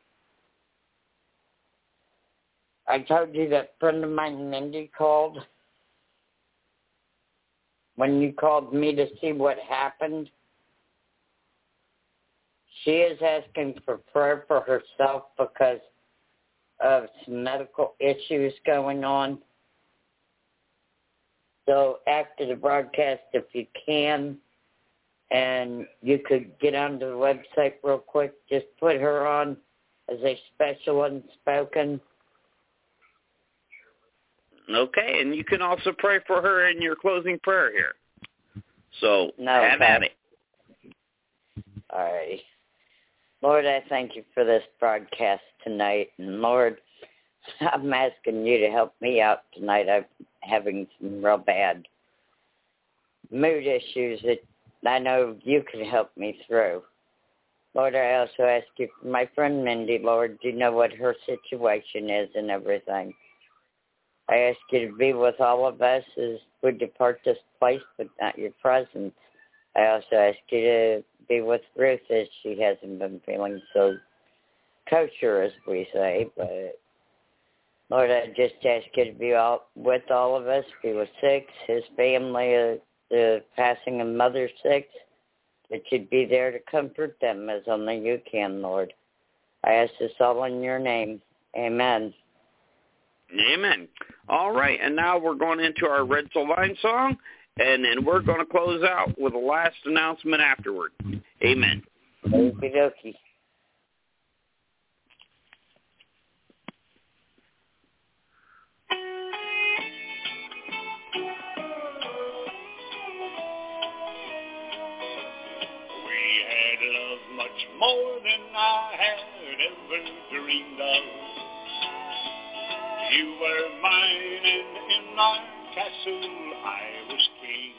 I told you that friend of mine, Mindy, called. When you called me to see what happened, she is asking for prayer for herself because of some medical issues going on. So after the broadcast, if you can, and you could get onto the website real quick, just put her on as a special unspoken. Okay, and you can also pray for her in your closing prayer here. So no, have okay. at it. All right. Lord, I thank you for this broadcast tonight. And Lord, I'm asking you to help me out tonight. I'm having some real bad mood issues that I know you can help me through. Lord, I also ask you for my friend Mindy, Lord, you know what her situation is and everything. I ask you to be with all of us as we depart this place, but not your presence. I also ask you to be with Ruth as she hasn't been feeling so kosher, as we say. But, Lord, I just ask you to be all, with all of us, be with Six, his family, uh, the passing of Mother Six, that you'd be there to comfort them as only you can, Lord. I ask this all in your name. Amen. Amen. All right, and now we're going into our Red Soul Line song, and then we're going to close out with a last announcement afterward. Amen. Okie dokie. We had love much more than I had ever dreamed of. You were mine, and in our castle I was king.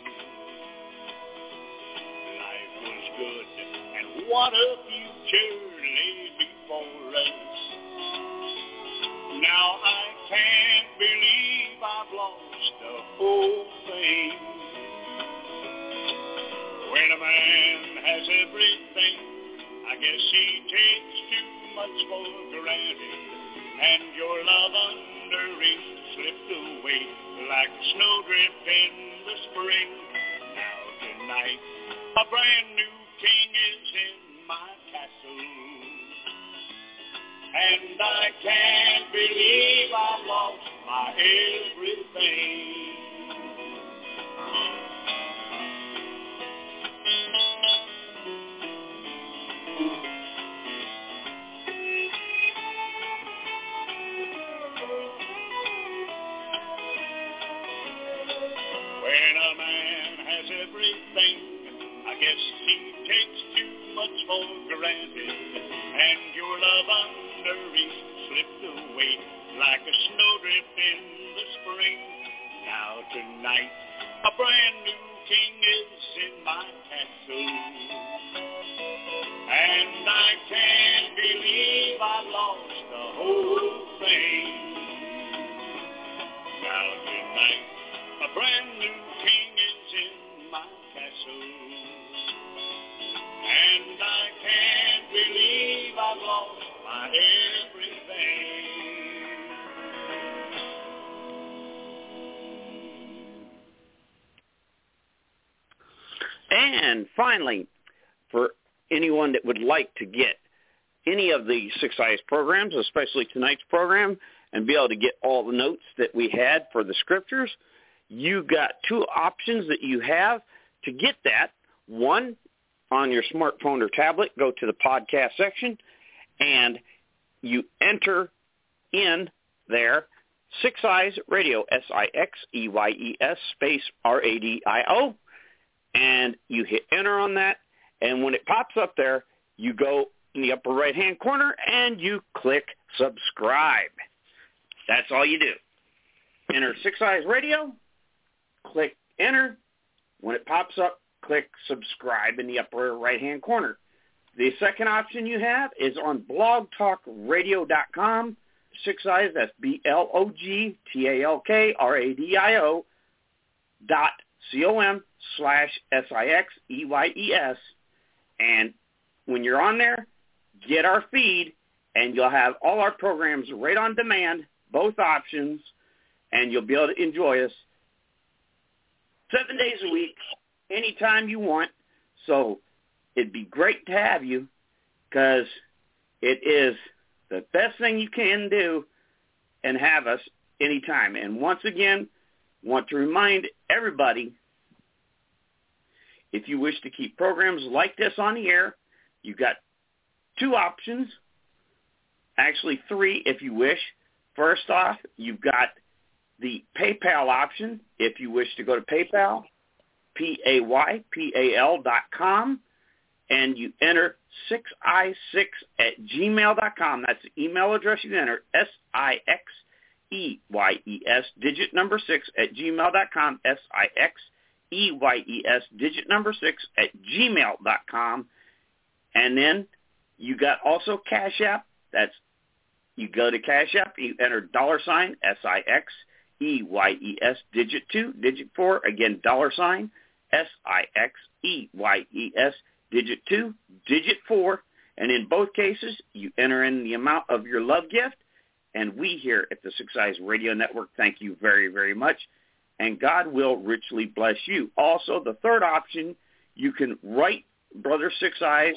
Life was good, and what a future lay before us. Now I can't believe I've lost the whole thing. When a man has everything, I guess he takes too much for granted, and your love under him slipped away like a snowdrift in the spring. Now tonight, a brand new king is in my castle, and I can't believe I've lost my everything. When a man has everything, I guess he takes too much for granted, and your love under him slipped away like a snowdrift in the spring. Now tonight, a brand new king is in my castle, and I can't believe I lost the whole thing. Now tonight, a brand new king is in my castle, and I can't believe I've lost my everything. And finally, for anyone that would like to get any of the Six Eyes programs, especially tonight's program, and be able to get all the notes that we had for the scriptures, you got two options that you have to get that. One, on your smartphone or tablet, go to the podcast section, and you enter in there Six Eyes Radio, S I X E Y E S space R A D I O, and you hit enter on that, and when it pops up there, you go in the upper right-hand corner, and you click subscribe. That's all you do. Enter Six Eyes Radio, click enter. When it pops up, click subscribe in the upper right-hand corner. The second option you have is on blog talk radio dot com. Six Eyes, that's B L O G T A L K R A D I O dot C-O-M slash S I X E Y E S. And when you're on there, get our feed, and you'll have all our programs right on demand, both options, and you'll be able to enjoy us seven days a week, anytime you want. So it'd be great to have you, because it is the best thing you can do, and have us anytime. And once again, want to remind everybody, if you wish to keep programs like this on the air, you've got two options, actually three if you wish. First off, you've got the PayPal option if you wish to go to PayPal, P A Y P A L dot com, and you enter six I six at gmail dot com. That's the email address you enter, S I X E Y E S, digit number six at gmail dot com, S I X E Y E S, digit number six at gmail dot com. And then you got also Cash App. That's, you go to Cash App, you enter dollar sign, S I X E Y E S, digit two, digit four, again, dollar sign, S I X E Y E S, digit two, digit four, and in both cases, you enter in the amount of your love gift, and we here at the Six Eyes Radio Network thank you very, very much, and God will richly bless you. Also, the third option, you can write Brother Six Eyes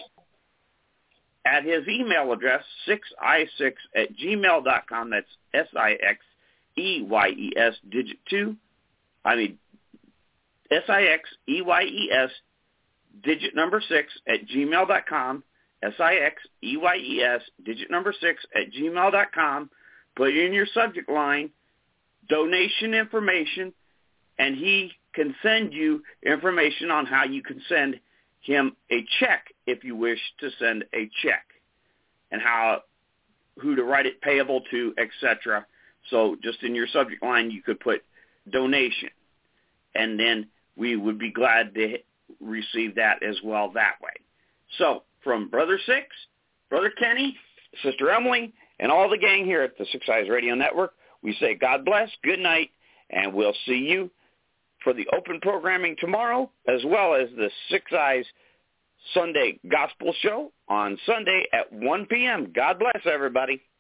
at his email address, six I six at gmail dot com. That's S I X E Y E S, digit two, I mean, S I X E Y E S, digit number six at gmail dot com, S I X E Y E S, digit number six at gmail dot com. Put in your subject line, donation information, and he can send you information on how you can send him a check if you wish to send a check, and how, who to write it payable to, et cetera. So just in your subject line, you could put donation, and then we would be glad to receive that as well that way. So from Brother Six, Brother Kenny, Sister Emily, and all the gang here at the Six Eyes Radio Network, we say God bless, good night, and we'll see you for the open programming tomorrow, as well as the Six Eyes Sunday Gospel Show on Sunday at one p.m. God bless, everybody.